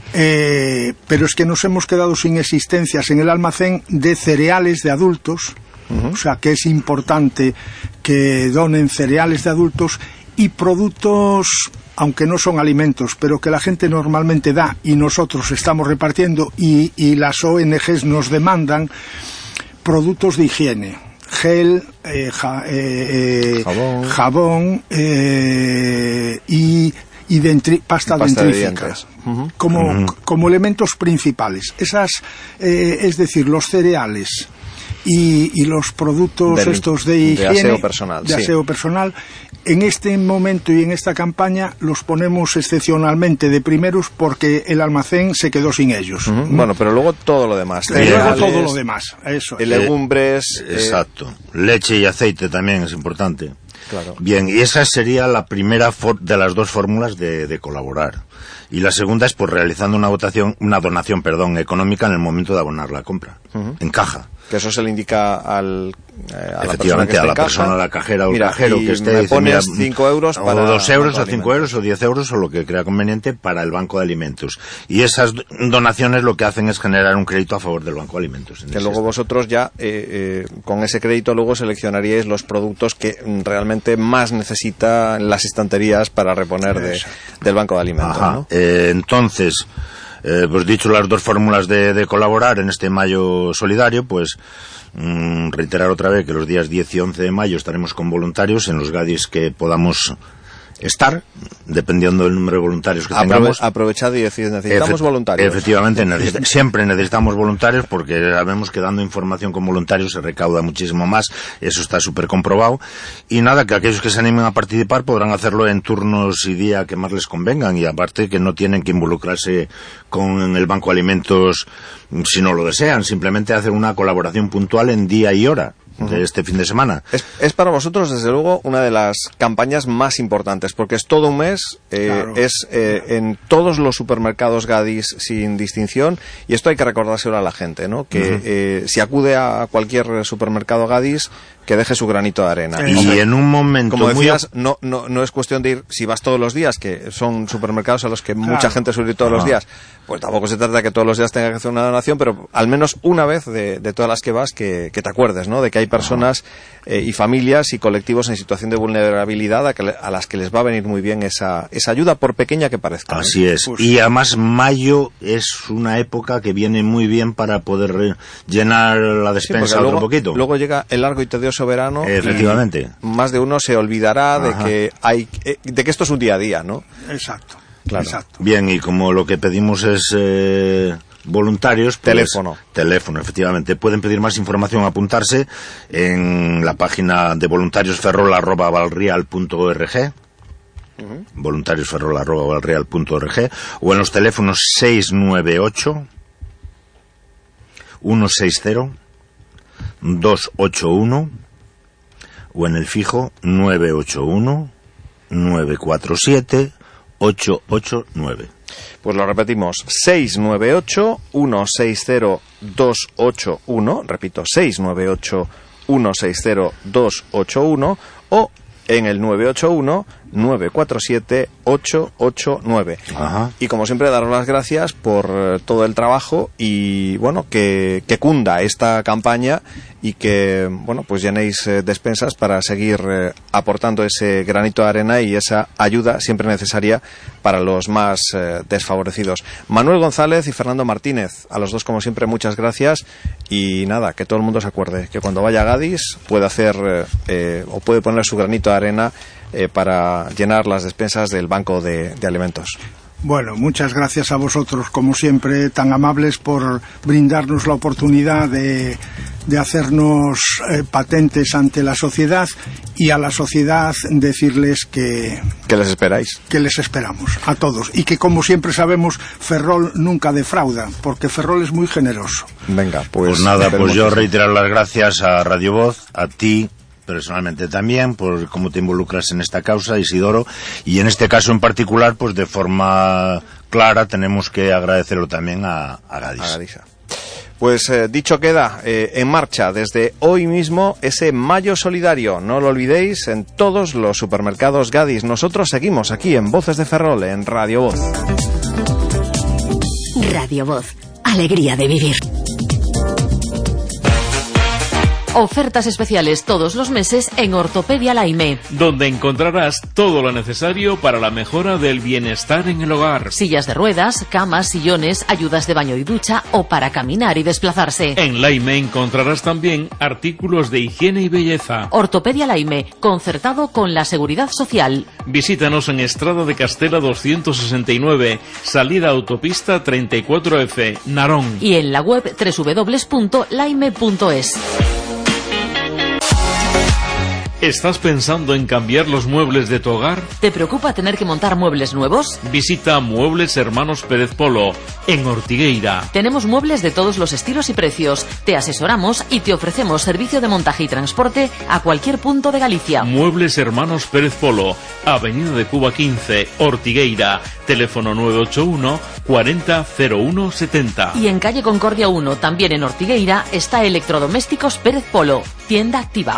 eh, pero es que nos hemos quedado sin existencias en el almacén de cereales de adultos. Uh-huh. O sea que es importante que donen cereales de adultos y productos, aunque no son alimentos, pero que la gente normalmente da y nosotros estamos repartiendo, y, y las O N Ges nos demandan, productos de higiene, gel, eh, ja, eh, jabón, jabón eh, y, y dentri, pasta, pasta dentrífica, de uh-huh. como, uh-huh. como elementos principales. Esas, eh, es decir, los cereales Y, y los productos Del, estos de higiene, de aseo personal, de sí. aseo personal, en este momento y en esta campaña los ponemos excepcionalmente de primeros porque el almacén se quedó sin ellos. Uh-huh. ¿Mm? Bueno, pero luego todo lo demás. Y luego todo lo demás, eso es. Legumbres. Eh, exacto. Eh... Leche y aceite también es importante. Claro. Bien, y esa sería la primera for- de las dos fórmulas de, de colaborar. Y la segunda es pues realizando una votación, una donación, perdón, económica en el momento de abonar la compra, uh-huh. en caja. Que eso se le indica al... Eh, a efectivamente, la persona, a la persona, a la cajera o el cajero que esté, me pones cinco euros o para dos euros o cinco euros o diez euros o lo que crea conveniente para el Banco de Alimentos, y esas donaciones lo que hacen es generar un crédito a favor del Banco de Alimentos. Que luego vosotros ya eh, eh, con ese crédito luego seleccionaríais los productos que realmente más necesitan las estanterías para reponer de, del Banco de Alimentos. Ajá. ¿no? Eh, entonces, eh, pues dicho las dos fórmulas de, de colaborar en este Mayo Solidario, pues Mm, reiterar otra vez que los días diez y once de mayo estaremos con voluntarios en los Gadis que podamos estar, dependiendo del número de voluntarios que Aprove tengamos. Aprovechad y decid, necesitamos Efe voluntarios. Efectivamente, necesita siempre necesitamos voluntarios porque sabemos que dando información con voluntarios se recauda muchísimo más, eso está súper comprobado. Y nada, que aquellos que se animen a participar podrán hacerlo en turnos y día que más les convengan, y aparte que no tienen que involucrarse con el Banco de Alimentos si no lo desean, simplemente hacer una colaboración puntual en día y hora de este fin de semana. Es, es para vosotros, desde luego, una de las campañas más importantes, porque es todo un mes, eh, claro. es eh, en todos los supermercados Gadis sin distinción, y esto hay que recordárselo a la gente, ¿no? Que uh-huh. eh, si acude a cualquier supermercado Gadis, que deje su granito de arena. Y Hombre, en un momento, como decías, muy... no, no, no es cuestión de ir, si vas todos los días, que son supermercados a los que claro. mucha gente suele ir todos ah. los días, pues tampoco se trata de que todos los días tengas que hacer una donación, pero al menos una vez de, de todas las que vas, que, que te acuerdes, ¿no? De que hay personas eh, y familias y colectivos en situación de vulnerabilidad a, que, a las que les va a venir muy bien esa, esa ayuda, por pequeña que parezca. Así ¿eh? es. Pues... Y además mayo es una época que viene muy bien para poder llenar la despensa sí, luego, otro poquito. Luego llega el largo y tedioso verano. Efectivamente. Más de uno se olvidará Ajá. de que hay, de que esto es un día a día, ¿no? Exacto. Claro. Exacto. Bien, y como lo que pedimos es eh, voluntarios, pues, teléfono. Teléfono, efectivamente. Pueden pedir más información, apuntarse en la página de voluntariosferrol arroba valreal punto org, uh-huh. voluntariosferrol arroba valreal punto org, o en los teléfonos seis nueve ocho, uno seis cero, dos ocho uno, o en el fijo nueve ocho uno, nueve cuatro siete, ocho ocho nueve. Pues lo repetimos, seis nueve ocho, uno seis cero, dos ocho uno, repito, seis nueve ocho, uno seis cero, dos ocho uno, o en el nueve ocho uno, nueve cuatro siete, ocho ocho nueve. Ajá. Y como siempre, daros las gracias por eh, todo el trabajo y, bueno, que, que cunda esta campaña y que, bueno, pues llenéis eh, despensas para seguir eh, aportando ese granito de arena y esa ayuda siempre necesaria para los más eh, desfavorecidos. Manuel González y Fernando Martínez, a los dos, como siempre, muchas gracias, y nada, que todo el mundo se acuerde que cuando vaya a Gadis puede hacer eh, eh, o puede poner su granito de arena eh, para llenar las despensas del Banco de, de Alimentos. Bueno, muchas gracias a vosotros, como siempre, tan amables, por brindarnos la oportunidad de, de hacernos eh, patentes ante la sociedad, y a la sociedad decirles que... Que les esperáis. Que les esperamos, a todos. Y que, como siempre sabemos, Ferrol nunca defrauda, porque Ferrol es muy generoso. Venga, pues... Pues nada, pues yo reiterar las gracias a Radio Voz, a ti, personalmente también, por cómo te involucras en esta causa, Isidoro, y en este caso en particular, pues de forma clara tenemos que agradecerlo también a, a Gadis. A Gadisa. Pues eh, dicho queda, eh, en marcha desde hoy mismo ese Mayo Solidario, no lo olvidéis, en todos los supermercados Gadis. Nosotros seguimos aquí en Voces de Ferrol, en Radio Voz. Radio Voz, alegría de vivir. Ofertas especiales todos los meses en Ortopedia Laime, donde encontrarás todo lo necesario para la mejora del bienestar en el hogar. Sillas de ruedas, camas, sillones, ayudas de baño y ducha o para caminar y desplazarse. En Laime encontrarás también artículos de higiene y belleza. Ortopedia Laime, concertado con la Seguridad Social. Visítanos en Estrada de Castela doscientos sesenta y nueve, salida autopista treinta y cuatro F, Narón. Y en la web doble u doble u doble u punto laime punto es. ¿Estás pensando en cambiar los muebles de tu hogar? ¿Te preocupa tener que montar muebles nuevos? Visita Muebles Hermanos Pérez Polo, en Ortigueira. Tenemos muebles de todos los estilos y precios. Te asesoramos y te ofrecemos servicio de montaje y transporte a cualquier punto de Galicia. Muebles Hermanos Pérez Polo, Avenida de Cuba quince, Ortigueira. Teléfono nueve ocho uno, cuarenta, cero uno, setenta. Y en calle Concordia uno, también en Ortigueira, está Electrodomésticos Pérez Polo, tienda activa.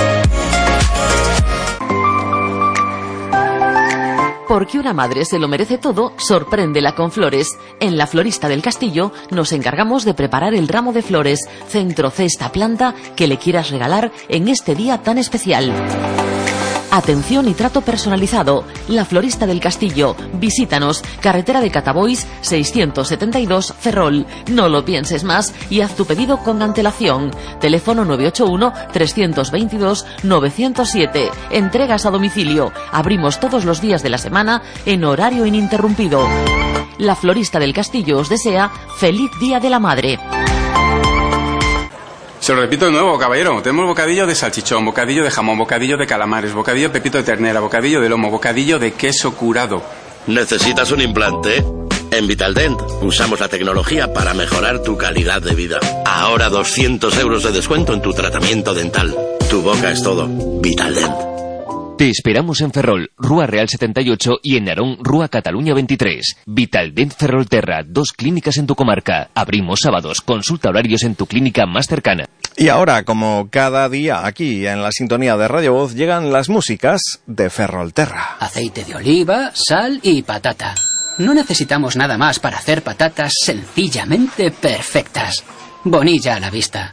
Porque una madre se lo merece todo, sorpréndela con flores. En la Florista del Castillo nos encargamos de preparar el ramo de flores, centro, cesta, planta que le quieras regalar en este día tan especial. Atención y trato personalizado. La Florista del Castillo. Visítanos. Carretera de Catabois, seiscientos setenta y dos, Ferrol. No lo pienses más y haz tu pedido con antelación. Teléfono nueve ocho uno, tres dos dos, nueve cero siete. Entregas a domicilio. Abrimos todos los días de la semana en horario ininterrumpido. La Florista del Castillo os desea feliz Día de la Madre. Se lo repito de nuevo, caballero. Tenemos bocadillo de salchichón, bocadillo de jamón, bocadillo de calamares, bocadillo de pepito de ternera, bocadillo de lomo, bocadillo de queso curado. ¿Necesitas un implante? En Vitaldent usamos la tecnología para mejorar tu calidad de vida. Ahora doscientos euros de descuento en tu tratamiento dental. Tu boca es todo. Vitaldent. Te esperamos en Ferrol, Rúa Real setenta y ocho y en Narón, Rúa Cataluña veintitrés. Vitaldent Ferrolterra, dos clínicas en tu comarca. Abrimos sábados, consulta horarios en tu clínica más cercana. Y ahora, como cada día aquí en la sintonía de Radio Voz, llegan las músicas de Ferrolterra. Aceite de oliva, sal y patata. No necesitamos nada más para hacer patatas sencillamente perfectas. Bonilla a la vista.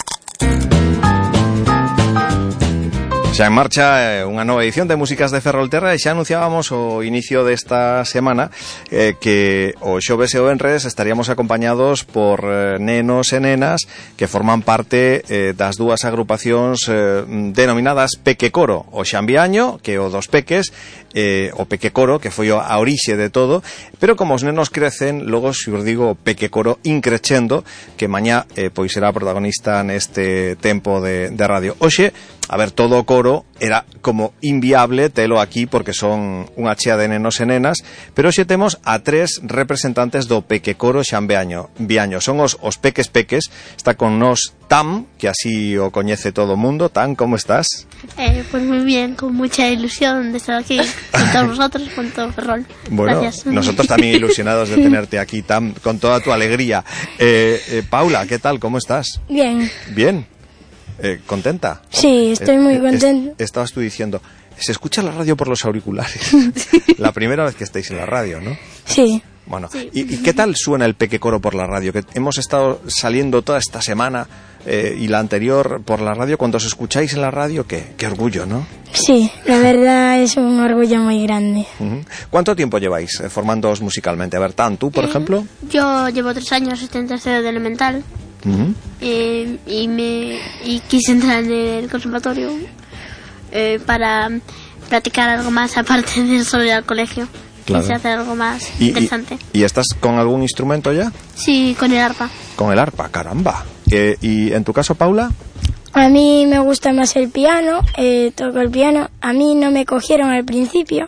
Xa en marcha eh, unha nova edición de Músicas de Ferrolterra e xa anunciábamos o inicio desta semana eh, que o xoves e o venres estaríamos acompañados por eh, nenos e nenas que forman parte eh, das dúas agrupacións eh, denominadas Pequecoro, o Xambiaño, que é o dos peques, eh, o Pequecoro, que foi a orixe de todo, pero como os nenos crecen, logo se os digo Pequecoro increchendo, que mañá eh, pois será protagonista neste tempo de, de radio. Oxe, a ver, todo o coro era como inviable telo aquí porque son unha chea de nenos e nenas, pero hoxe temos a tres representantes do Pequecoro Xambiaño. Viaño. Son os, os peques peques. Está con nos Tam, que así o coñece todo o mundo. Tam, ¿cómo estás? Eh, pues muy bien, con mucha ilusión de estar aquí con todos vosotros, con todo Ferrol. Bueno, gracias. Nosotros también ilusionados de tenerte aquí, Tam, con toda tu alegría. Eh, eh, Paula, ¿qué tal? ¿Cómo estás? Bien. Bien. Eh, ¿Contenta? Sí, estoy muy contenta. Est estabas tú diciendo, se escucha la radio por los auriculares. La primera vez que estáis en la radio, ¿no? Sí. Bueno, sí. ¿y, ¿y qué tal suena el Pequecoro por la radio? Que hemos estado saliendo toda esta semana eh, y la anterior por la radio. Cuando os escucháis en la radio, qué, qué orgullo, ¿no? Sí, la verdad es un orgullo muy grande. Uh-huh. ¿Cuánto tiempo lleváis eh, formándoos musicalmente? A ver, Tan, ¿tú, por eh, ejemplo? Yo llevo tres años, estoy en tercero de elemental. Uh-huh. eh, y me y quise entrar en el conservatorio eh, para practicar algo más aparte de solo ir al colegio. Claro. Quise hacer algo más ¿Y, interesante. Y, ¿Y estás con algún instrumento ya? Sí, con el arpa. Con el arpa, caramba. Eh, ¿Y en tu caso, Paula? A mí me gusta más el piano, eh, toco el piano. A mí no me cogieron al principio,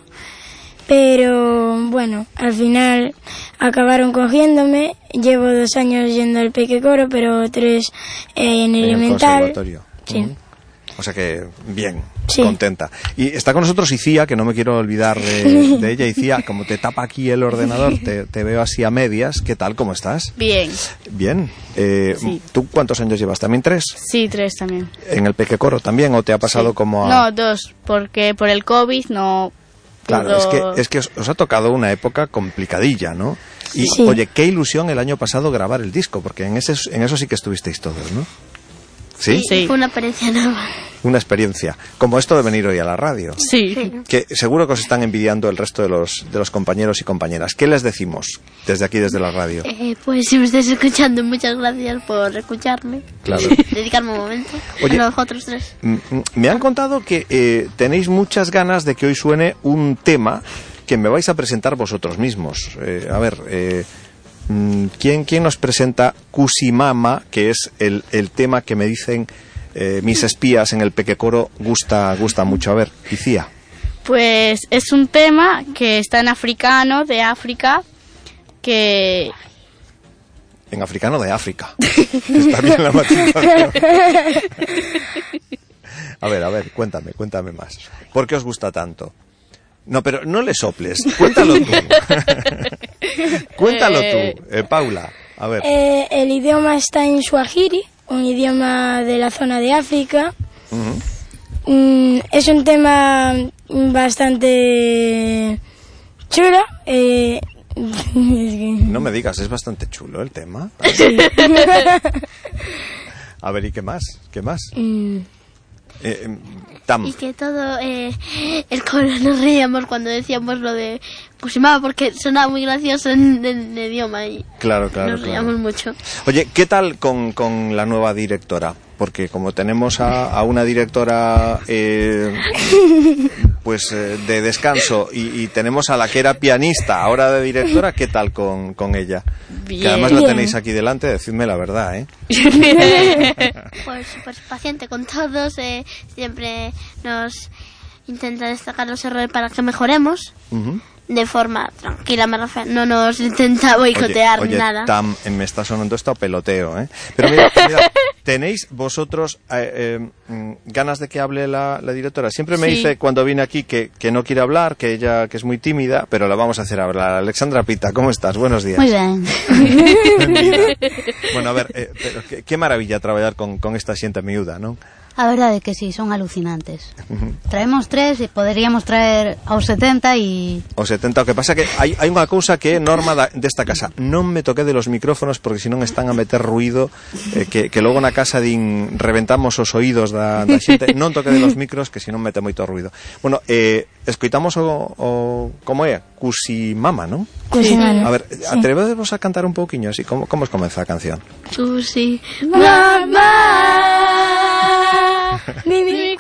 pero bueno, al final acabaron cogiéndome. Llevo dos años yendo al Pequecoro, pero tres eh, en, en elemental. El conservatorio. Sí. Uh-huh. O sea que bien, sí. Contenta. Y está con nosotros Icía, que no me quiero olvidar de, de ella. Icía, como te tapa aquí el ordenador, te, te veo así a medias. ¿Qué tal? ¿Cómo estás? Bien. Bien. Eh, sí. ¿Tú cuántos años llevas? ¿También tres? Sí, tres también. ¿En el Pequecoro también o te ha pasado sí. como a...? No, dos, porque por el COVID no... Claro, pudo... es que, es que os, os ha tocado una época complicadilla, ¿no? Y, sí. Oye, qué ilusión el año pasado grabar el disco, porque en, ese, en eso sí que estuvisteis todos, ¿no? ¿Sí? Sí, fue una experiencia nueva. Una experiencia, como esto de venir hoy a la radio. Sí. Que seguro que os están envidiando el resto de los, de los compañeros y compañeras. ¿Qué les decimos desde aquí, desde la radio? Eh, pues si me estáis escuchando, muchas gracias por escucharme. Claro. Dedicarme un momento. Oye, a nosotros tres. Me han contado que eh, tenéis muchas ganas de que hoy suene un tema que me vais a presentar vosotros mismos. Eh, a ver, eh, ¿quién, ¿quién nos presenta Cusimama, que es el, el tema que me dicen eh, mis espías en el Pequecoro gusta, gusta mucho. A ver, Icía. Pues es un tema que está en africano, de África, que... En africano de África. Está bien la matización. A ver, a ver, cuéntame, cuéntame más. ¿Por qué os gusta tanto? No, pero no le soples, cuéntalo tú. Cuéntalo tú, eh, Paula. A ver. Eh, el idioma está en Swahili, un idioma de la zona de África. Uh-huh. Mm, es un tema bastante chulo. Eh, no me digas, es bastante chulo el tema. Sí. A ver, ¿y qué más? ¿Qué más? Mm. Eh, Tam. Y que todo eh, el coro nos reíamos cuando decíamos lo de Kusimama, porque sonaba muy gracioso en el idioma y claro, claro, nos reíamos claro. mucho. Oye, ¿qué tal con, con la nueva directora? Porque como tenemos a, a una directora eh, pues eh, de descanso y, y tenemos a la que era pianista, ahora de directora, ¿qué tal con, con ella? Bien. Que además la Bien. tenéis aquí delante, decidme la verdad, ¿eh? Pues súper paciente con todos, eh, siempre nos intenta destacar los errores para que mejoremos. Uh-huh. De forma tranquila, me refiero. No nos intenta boicotear oye, ni oye, nada. Tam, me está sonando esto a peloteo, ¿eh? Pero mira, mira, ¿tenéis vosotros eh, eh, ganas de que hable la, la directora? Siempre me Sí. dice cuando viene aquí que, que no quiere hablar, que ella que es muy tímida, pero la vamos a hacer hablar. Alexandra Pita, ¿cómo estás? Buenos días. Muy bien. Bueno, a ver, eh, pero qué, qué maravilla trabajar con, con esta xente miúda, ¿no? A verdade é que sí, son alucinantes. Traemos tres e poderíamos traer aos setenta e... O setenta, o que pasa que hai, hai unha cousa que é norma da, desta casa. Non me toque de los micrófonos porque senón están a meter ruido eh, que, que logo na casa din reventamos os oídos da, da xente. Non toque de los micros que senón mete moito ruido. Bueno, eh, escoitamos o, o como é? Kusimama, non? Kusimama. A ver, sí. Atrevedevos a cantar un pouquiño así, como, como os comeza a canción? Kusimama. Mimi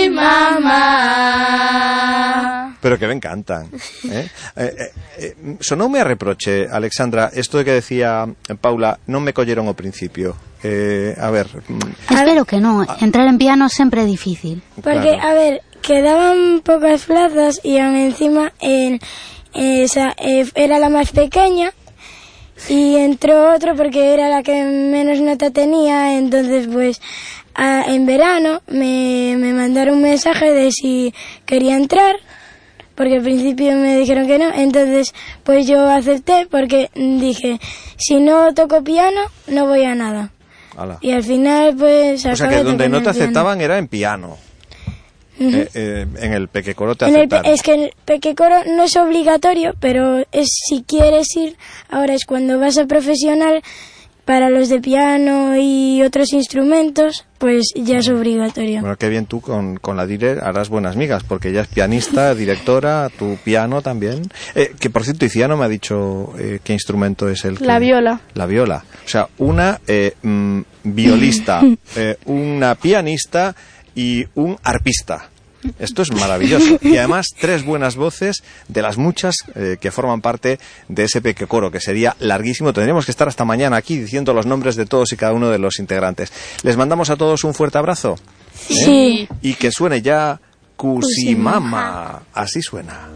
Kusimama. Pero que ben cantan, eh? Eh, eh, eh, sonoume a reproche, Alexandra, esto de que decía Paula, non me colleron ao principio. Eh, a ver... Espero que no, entrar en piano sempre é difícil. Porque, Claro. a ver, quedaban pocas plazas y aún encima en, esa, eh, era la más pequeña y entró otro porque era la que menos nota tenía, entonces pues a, en verano me, me mandaron un mensaje de si quería entrar, porque al principio me dijeron que no, entonces pues yo acepté porque dije, si no toco piano no voy a nada. Ala. Y al final pues O sea acabé que donde tocando no te el piano. aceptaban era en piano. Ujú. eh, eh, en el Pequecoro te En el pe- aceptaron. es que el pequecoro no es obligatorio, pero es si quieres ir, ahora es cuando vas a profesional, para los de piano y otros instrumentos, pues ya es obligatorio. Bueno, qué bien tú con, con la Dire harás buenas migas, porque ella es pianista, directora, tu piano también. Eh, que por cierto, Iciano me ha dicho eh, qué instrumento es el que... La viola. La viola. O sea, una eh, mm, violista, eh, una pianista y un arpista. Esto es maravilloso. Y además tres buenas voces de las muchas eh, que forman parte de ese Pequecoro, que sería larguísimo. Tendríamos que estar hasta mañana aquí diciendo los nombres de todos y cada uno de los integrantes. Les mandamos a todos un fuerte abrazo. ¿eh? Sí. Y que suene ya Kusimama. Así suena.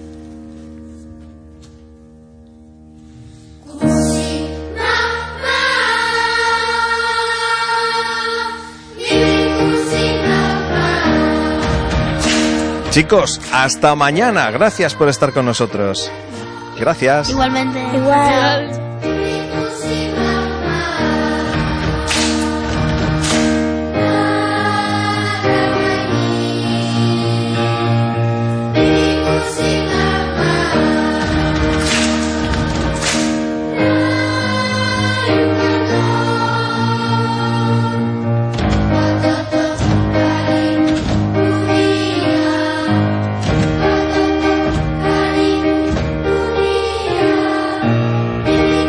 Chicos, hasta mañana. Gracias por estar con nosotros. Gracias. Igualmente. Igual. Thank you.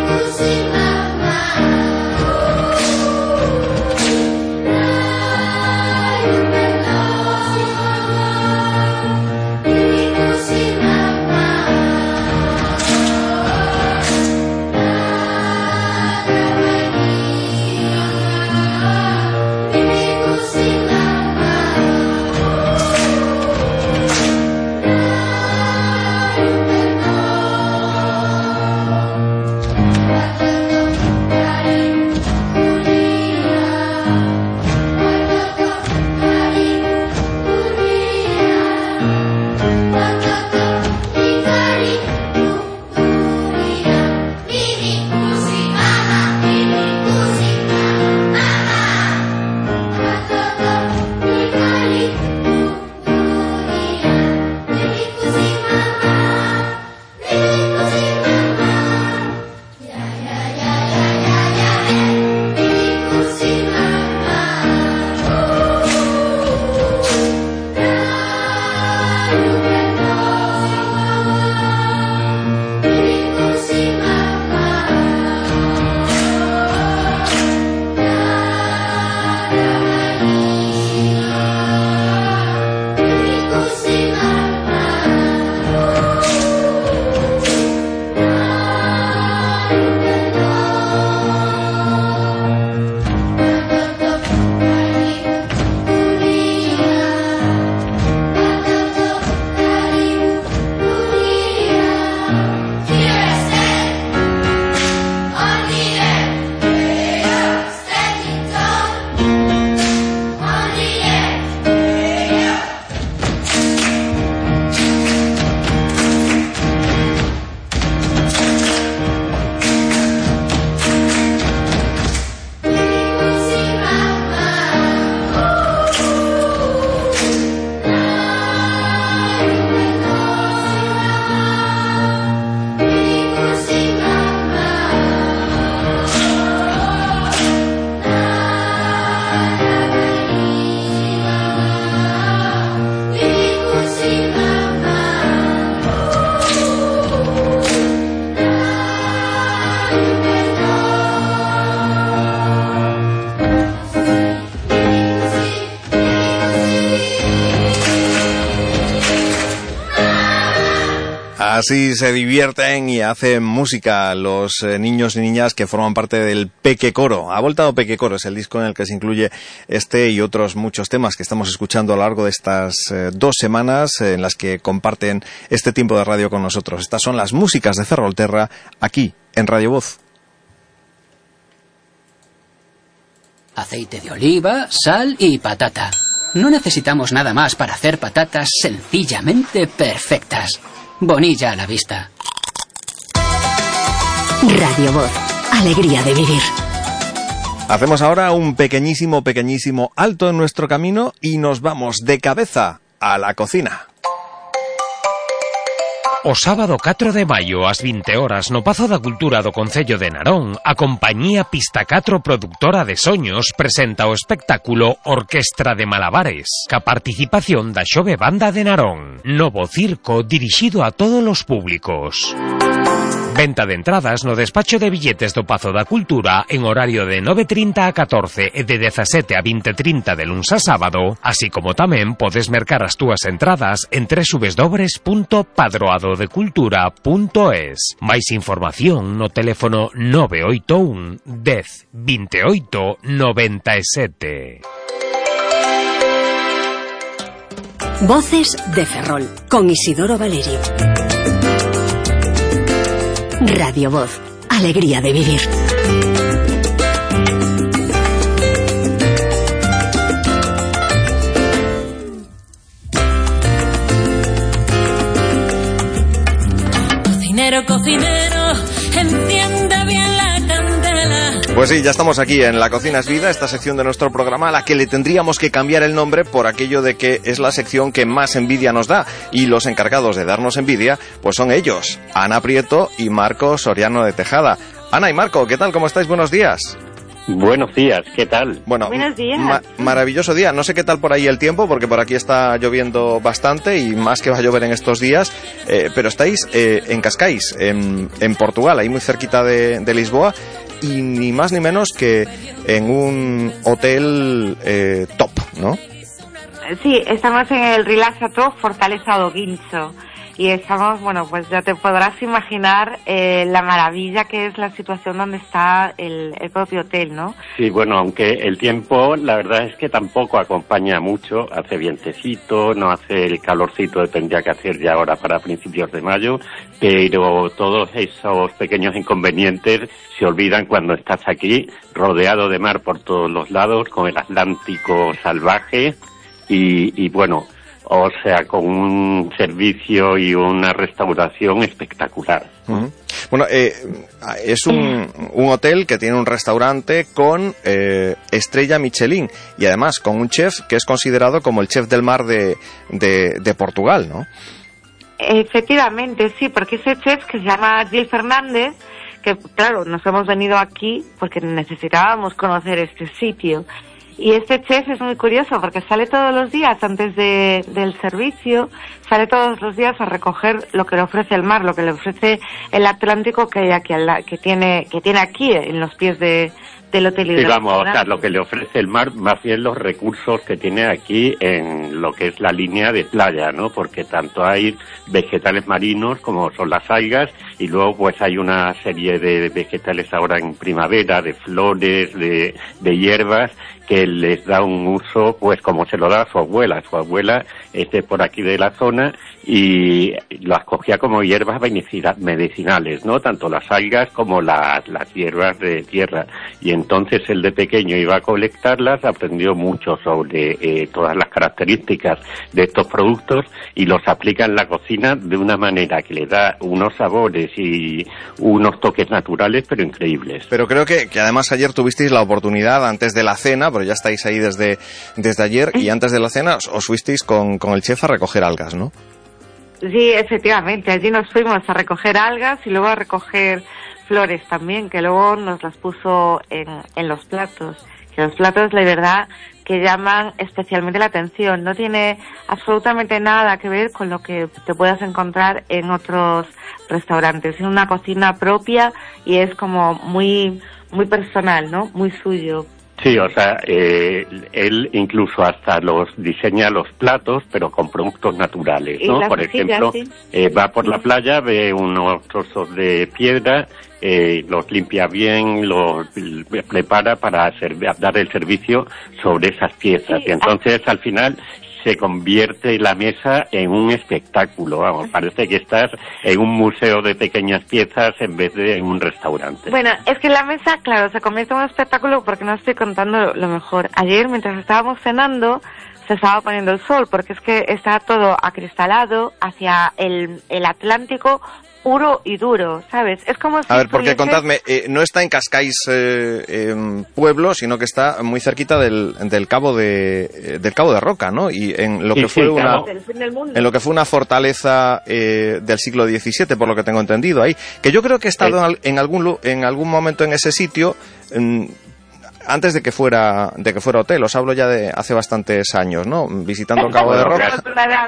Así se divierten y hacen música los eh, niños y niñas que forman parte del Peque Coro. Ha voltado Peque Coro, es el disco en el que se incluye este y otros muchos temas que estamos escuchando a lo largo de estas eh, dos semanas eh, en las que comparten este tiempo de radio con nosotros. Estas son las músicas de Ferrolterra aquí en Radio Voz. Aceite de oliva, sal y patata. No necesitamos nada más para hacer patatas sencillamente perfectas. Bonilla a la vista. Radio Voz. Alegría de vivir. Hacemos ahora un pequeñísimo, pequeñísimo alto en nuestro camino y nos vamos de cabeza a la cocina. O sábado catro de maio, ás vinte horas, no Pazo da Cultura do Concello de Narón, a compañía Pista catro Productora de Soños presenta o espectáculo Orquestra de Malabares, ca participación da Xove Banda de Narón, novo circo dirixido a todos os públicos. Venta de entradas no despacho de billetes do Pazo da Cultura en horario de nove e trinta a catorce e de dezasete a vinte e trinta de luns a sábado, así como tamén podes mercar as túas entradas en doble u doble u doble u punto padroado de cultura punto es. Máis información no teléfono nove oito un, dez, veintiocho, noventa e sete. Voces de Ferrol, con Isidoro Valerio. Radio Voz, alegría de vivir. Cocinero, cocinero, encienda bien la candela. Pues sí, ya estamos aquí en La Cocina es Vida, esta sección de nuestro programa a la que le tendríamos que cambiar el nombre por aquello de que es la sección que más envidia nos da, y los encargados de darnos envidia pues son ellos, Ana Prieto y Marco Soriano de Tejada. Ana y Marco, ¿qué tal? ¿Cómo estáis? Buenos días. Buenos días, ¿qué tal? Bueno, Buenos días. Ma- maravilloso día. No sé qué tal por ahí el tiempo, porque por aquí está lloviendo bastante y más que va a llover en estos días, eh, pero estáis eh, en Cascais, en, en Portugal, ahí muy cerquita de, de Lisboa, y ni más ni menos que en un hotel eh, top, ¿no? Sí, estamos en el Rilassato Fortaleza do Guincho. Y estamos, bueno, pues ya te podrás imaginar eh, la maravilla que es la situación donde está el, el propio hotel, ¿no? Sí, bueno, aunque el tiempo, la verdad es que tampoco acompaña mucho, hace vientecito, no hace el calorcito que tendría que hacer ya ahora para principios de mayo, pero todos esos pequeños inconvenientes se olvidan cuando estás aquí, rodeado de mar por todos los lados, con el Atlántico salvaje, y, y bueno... O sea, con un servicio y una restauración espectacular. Uh-huh. Bueno, eh, es un, un hotel que tiene un restaurante con eh, estrella Michelin y además con un chef que es considerado como el chef del mar de, de, de Portugal, ¿no? Efectivamente, sí, porque ese chef que se llama Gil Fernández, que claro, nos hemos venido aquí porque necesitábamos conocer este sitio. Y este chef es muy curioso porque sale todos los días antes de, del servicio, sale todos los días a recoger lo que le ofrece el mar, lo que le ofrece el Atlántico que hay aquí, que tiene, que tiene aquí en los pies de, del hotel. Y sí, vamos, o sea, lo que le ofrece el mar, más bien los recursos que tiene aquí en lo que es la línea de playa, ¿no? Porque tanto hay vegetales marinos como son las algas, y luego pues hay una serie de vegetales ahora en primavera, de flores, de, de hierbas, que les da un uso, pues como se lo da a su abuela. Su abuela es de por aquí de la zona y las cogía como hierbas medicinales, ¿no? Tanto las algas como las, las hierbas de tierra. Y entonces él de pequeño iba a colectarlas, aprendió mucho sobre eh, todas las características de estos productos y los aplica en la cocina de una manera que le da unos sabores y unos toques naturales, pero increíbles. Pero creo que, que además ayer tuvisteis la oportunidad, antes de la cena, pero ya estáis ahí desde, desde ayer, y antes de la cena os, os fuisteis con, con el chef a recoger algas, ¿no? Sí, efectivamente, allí nos fuimos a recoger algas y luego a recoger flores también, que luego nos las puso en, en los platos. Que los platos, la verdad, que llaman especialmente la atención. No tiene absolutamente nada que ver con lo que te puedas encontrar en otros restaurantes. Es una cocina propia y es como muy, muy personal, ¿no? Muy suyo. Sí, o sea, eh, él incluso hasta los diseña los platos, pero con productos naturales, ¿no? Por ejemplo, sí. eh, va por la playa, ve unos trozos de piedra, eh, los limpia bien, los prepara para servir, dar el servicio sobre esas piezas. Sí. Y entonces, al final, se convierte la mesa en un espectáculo, vamos, parece que estás en un museo de pequeñas piezas en vez de en un restaurante. Bueno, es que la mesa, claro, se convierte en un espectáculo porque no estoy contando lo mejor. Ayer, mientras estábamos cenando, se estaba poniendo el sol, porque es que está todo acristalado hacia el, el Atlántico puro y duro, ¿sabes? Es como si... A ver, porque contadme, eh, no está en Cascais eh, eh, pueblo, sino que está muy cerquita del, del cabo de eh, del Cabo de Roca, ¿no? Y en lo que sí, fue sí, una en lo que fue una fortaleza eh, del siglo diecisiete, por lo que tengo entendido ahí, que yo creo que he estado sí. en algún en algún momento en ese sitio. En, antes de que fuera de que fuera hotel, os hablo ya de hace bastantes años, ¿no? Visitando Cabo de Roca.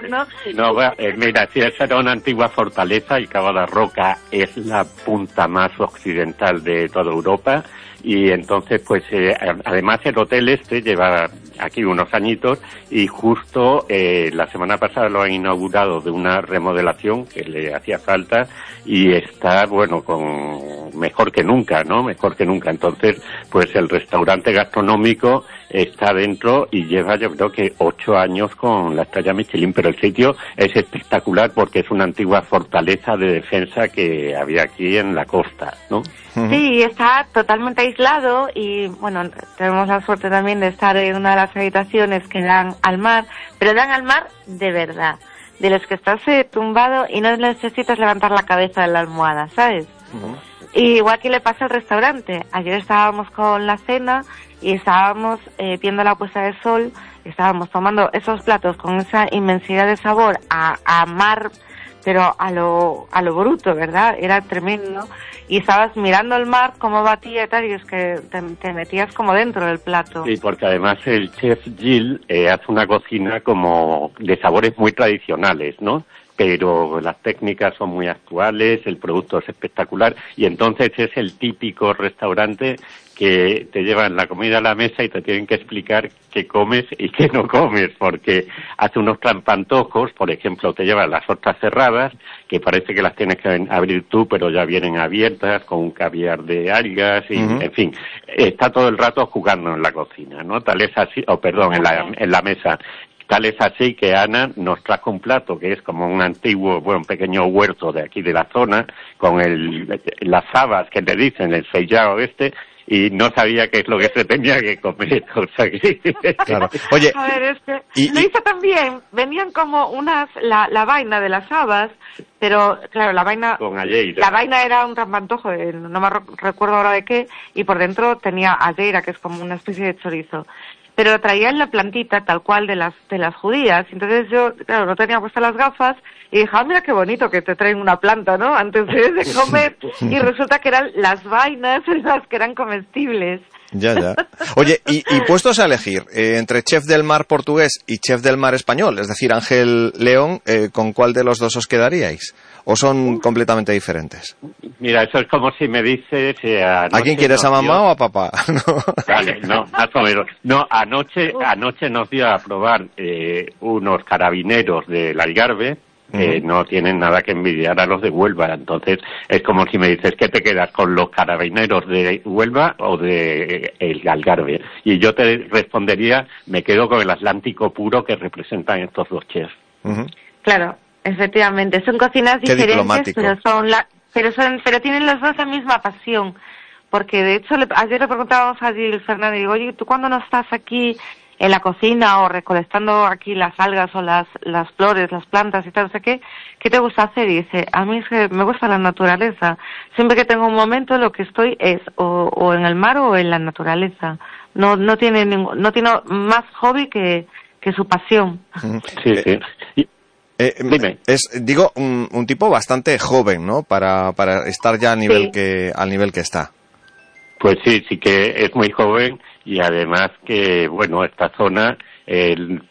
No, eh, mira, si esa era una antigua fortaleza y Cabo de Roca es la punta más occidental de toda Europa y entonces pues eh, además el hotel este lleva aquí unos añitos y justo eh, la semana pasada lo han inaugurado de una remodelación que le hacía falta y está, bueno, con mejor que nunca, ¿no? Mejor que nunca. Entonces, pues el restaurante gastronómico está dentro y lleva, yo creo que ocho años con la estrella Michelin, pero el sitio es espectacular porque es una antigua fortaleza de defensa que había aquí en la costa, ¿no? Sí, está totalmente aislado y, bueno, tenemos la suerte también de estar en una de las habitaciones que dan al mar, pero dan al mar de verdad, de los que estás eh, tumbado y no necesitas levantar la cabeza de la almohada, ¿sabes? Uh-huh. Y igual que le pasa al restaurante. Ayer estábamos con la cena y estábamos eh, viendo la puesta de sol, estábamos tomando esos platos con esa inmensidad de sabor a, a mar, pero a lo a lo bruto, ¿verdad? Era tremendo. Y estabas mirando el mar como batía y tal, y es que te, te metías como dentro del plato. Sí, porque además el chef Gilles eh, hace una cocina como de sabores muy tradicionales, ¿no? Pero las técnicas son muy actuales, el producto es espectacular, y entonces es el típico restaurante que te llevan la comida a la mesa y te tienen que explicar qué comes y qué no comes, porque hace unos trampantojos, por ejemplo, te llevan las ostras cerradas, que parece que las tienes que abrir tú, pero ya vienen abiertas, con un caviar de algas, y, uh-huh. en fin, está todo el rato jugando en la cocina, ¿no? Tal es así, o oh, perdón, en la, en la mesa. Tal es así que Ana nos trajo un plato que es como un antiguo, bueno, un pequeño huerto de aquí de la zona, con el, las habas que le dicen, el sellao este, y no sabía qué es lo que se tenía que comer. O sea que... Claro. Oye, a ver, es que y, lo hizo también, venían como unas, la, la vaina de las habas, pero claro, la vaina, con alleira. La vaina era un trampantojo, de, no me recuerdo ahora de qué, y por dentro tenía alleira, que es como una especie de chorizo. Pero traían la plantita tal cual de las de las judías. Entonces yo, claro, no tenía puestas las gafas y dije, ah, mira qué bonito que te traen una planta, ¿no? Antes de, de comer. Y resulta que eran las vainas las que eran comestibles. Ya, ya. Oye, y, y puestos a elegir eh, entre chef del mar portugués y chef del mar español, es decir, Ángel León, eh, ¿con cuál de los dos os quedaríais? ¿O son completamente diferentes? Mira, eso es como si me dices... Eh, ¿A quién quieres, a mamá dio... o a papá? No. Vale, no, más o menos. No, anoche, anoche nos dio a probar eh, unos carabineros del Algarve, que uh-huh. no tienen nada que envidiar a los de Huelva. Entonces, es como si me dices, ¿qué te quedas con los carabineros de Huelva o de el Algarve? Y yo te respondería, me quedo con el Atlántico puro que representan estos dos chefs. Uh-huh. Claro. Efectivamente, son cocinas Qué diferentes, pero son la, pero son, pero tienen los dos la misma pasión, porque de hecho le, ayer le preguntábamos a Gil Fernández, digo, oye, ¿tú cuando no estás aquí en la cocina o recolectando aquí las algas o las las flores, las plantas y tal, no sé qué, qué te gusta hacer? Y dice, a mí es que me gusta la naturaleza, siempre que tengo un momento lo que estoy es o, o en el mar o en la naturaleza, no no tiene ningún, no tiene más hobby que que su pasión. Sí, sí. Y... Eh, es, digo, un, un tipo bastante joven, ¿no? Para, para estar ya al nivel sí. que al nivel que está. Pues sí, sí que es muy joven y además que, bueno, esta zona, eh,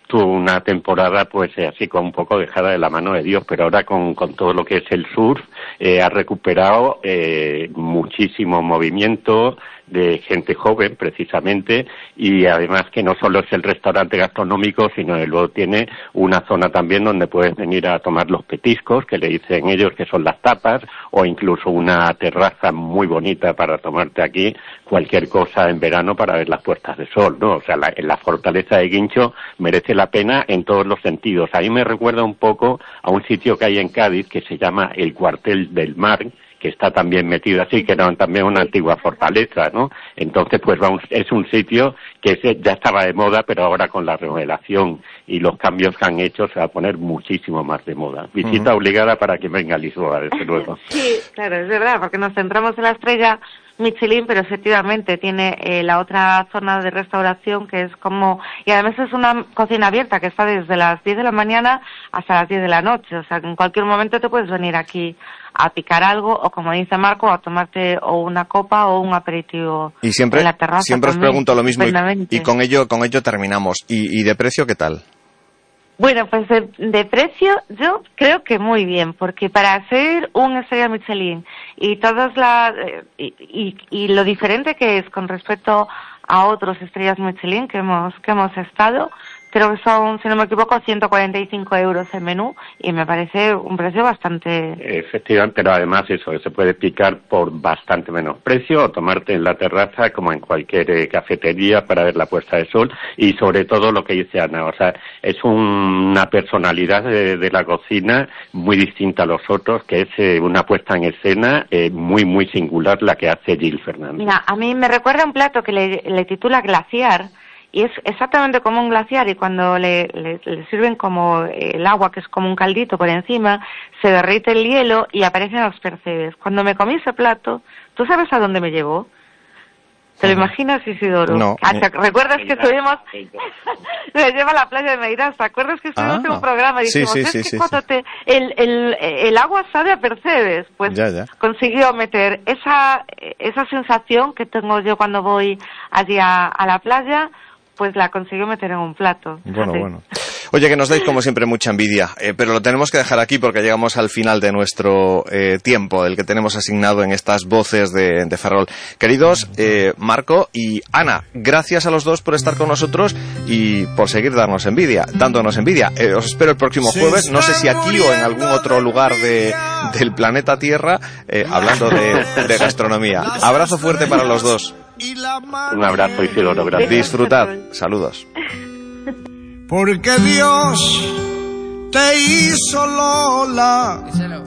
tuvo una temporada pues eh, así como un poco dejada de la mano de Dios, pero ahora con, con todo lo que es el surf eh, ha recuperado eh, muchísimo movimiento de gente joven precisamente, y además que no solo es el restaurante gastronómico, sino que luego tiene una zona también donde puedes venir a tomar los petiscos, que le dicen ellos que son las tapas, o incluso una terraza muy bonita para tomarte aquí cualquier cosa en verano para ver las puestas de sol, ¿no? O sea, la, la fortaleza de Guincho merece la pena en todos los sentidos. A mí me recuerda un poco a un sitio que hay en Cádiz que se llama el Cuartel del Mar, que está también metido así, que era también una antigua fortaleza, ¿no? Entonces, pues va un, es un sitio que se, ya estaba de moda, pero ahora con la remodelación y los cambios que han hecho se va a poner muchísimo más de moda. Visita uh-huh. obligada para que venga a Lisboa, desde luego. Sí, claro, es verdad, porque nos centramos en la estrella Michelin, pero efectivamente tiene eh, la otra zona de restauración que es como... Y además es una cocina abierta que está desde las diez de la mañana hasta las diez de la noche. O sea, que en cualquier momento te puedes venir aquí a picar algo o, como dice Marco, a tomarte o una copa o un aperitivo y siempre, en la terraza. Siempre también, os pregunto lo mismo y, y con ello con ello terminamos. ¿Y, y de precio qué tal? Bueno, pues de, de precio yo creo que muy bien, porque para hacer un estrella Michelin y todas las eh, y, y, y lo diferente que es con respecto a otros estrellas Michelin que hemos que hemos estado, creo que son, si no me equivoco, ciento cuarenta y cinco euros el menú, y me parece un precio bastante... Efectivamente, pero además eso, que se puede picar por bastante menos precio o tomarte en la terraza como en cualquier eh, cafetería para ver la puesta de sol, y sobre todo lo que dice Ana, o sea, es un, una personalidad de, de la cocina muy distinta a los otros, que es eh, una puesta en escena eh, muy, muy singular la que hace Gil Fernández. Mira, a mí me recuerda un plato que le, le titula Glaciar, y es exactamente como un glaciar, y cuando le, le, le sirven como el agua, que es como un caldito por encima, se derrite el hielo y aparecen los percebes. Cuando me comí ese plato, ¿tú sabes a dónde me llevó? ¿Te lo imaginas, Isidoro? No. Ah, ¿recuerdas que estuvimos? Me lleva a la playa de Meirás. ¿Te acuerdas que estuvimos ah, en un programa y dijimos, sí, sí, es sí, que sí, cuando sí. te, el, el, el agua sabe a percebes? Pues ya, ya. consiguió meter esa, esa sensación que tengo yo cuando voy allí a, a la playa, pues la consiguió meter en un plato. Bueno, Fíjate. bueno. Oye, que nos dais como siempre mucha envidia, eh, pero lo tenemos que dejar aquí porque llegamos al final de nuestro eh, tiempo, el que tenemos asignado en estas voces de, de Ferrol. Queridos eh, Marco y Ana, gracias a los dos por estar con nosotros y por seguir darnos envidia, dándonos envidia. Eh, os espero el próximo jueves, no sé si aquí o en algún otro lugar de, del planeta Tierra, eh, hablando de, de gastronomía. Abrazo fuerte para los dos. Un abrazo, Isidoro, gracias. Disfrutad. Saludos. Porque Dios te hizo, Lola,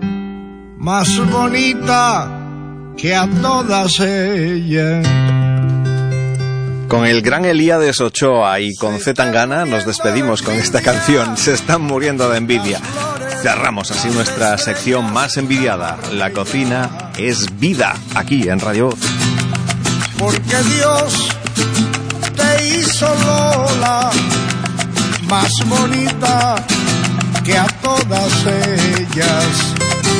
más bonita que a todas ellas. Con el gran Elías Ochoa y con Z Tangana nos despedimos con esta canción. Se están muriendo de envidia. Cerramos así nuestra sección más envidiada. La cocina es vida, aquí en Radio Voz. Porque Dios te hizo, Lola, más bonita que a todas ellas.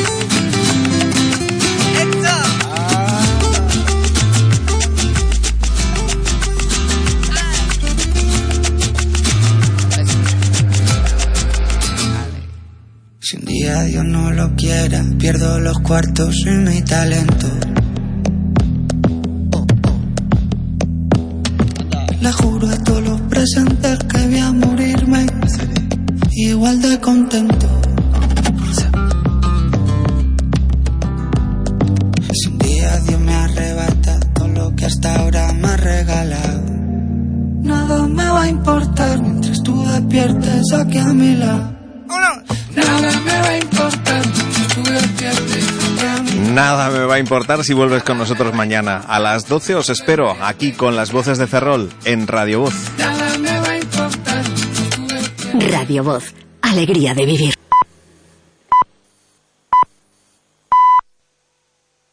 Ah. Si un día Dios no lo quiera, pierdo los cuartos y mi talento. Le juro a todos los presentes que voy a morirme igual de contento. Si un día Dios me arrebata todo lo que hasta ahora me ha regalado, nada me va a importar mientras tú despiertes aquí a mi lado. Nada me va a importar mientras tú despiertes. Nada me va a importar si vuelves con nosotros mañana. A las doce os espero aquí con las voces de Ferrol en Radio Voz. Radio Voz, alegría de vivir.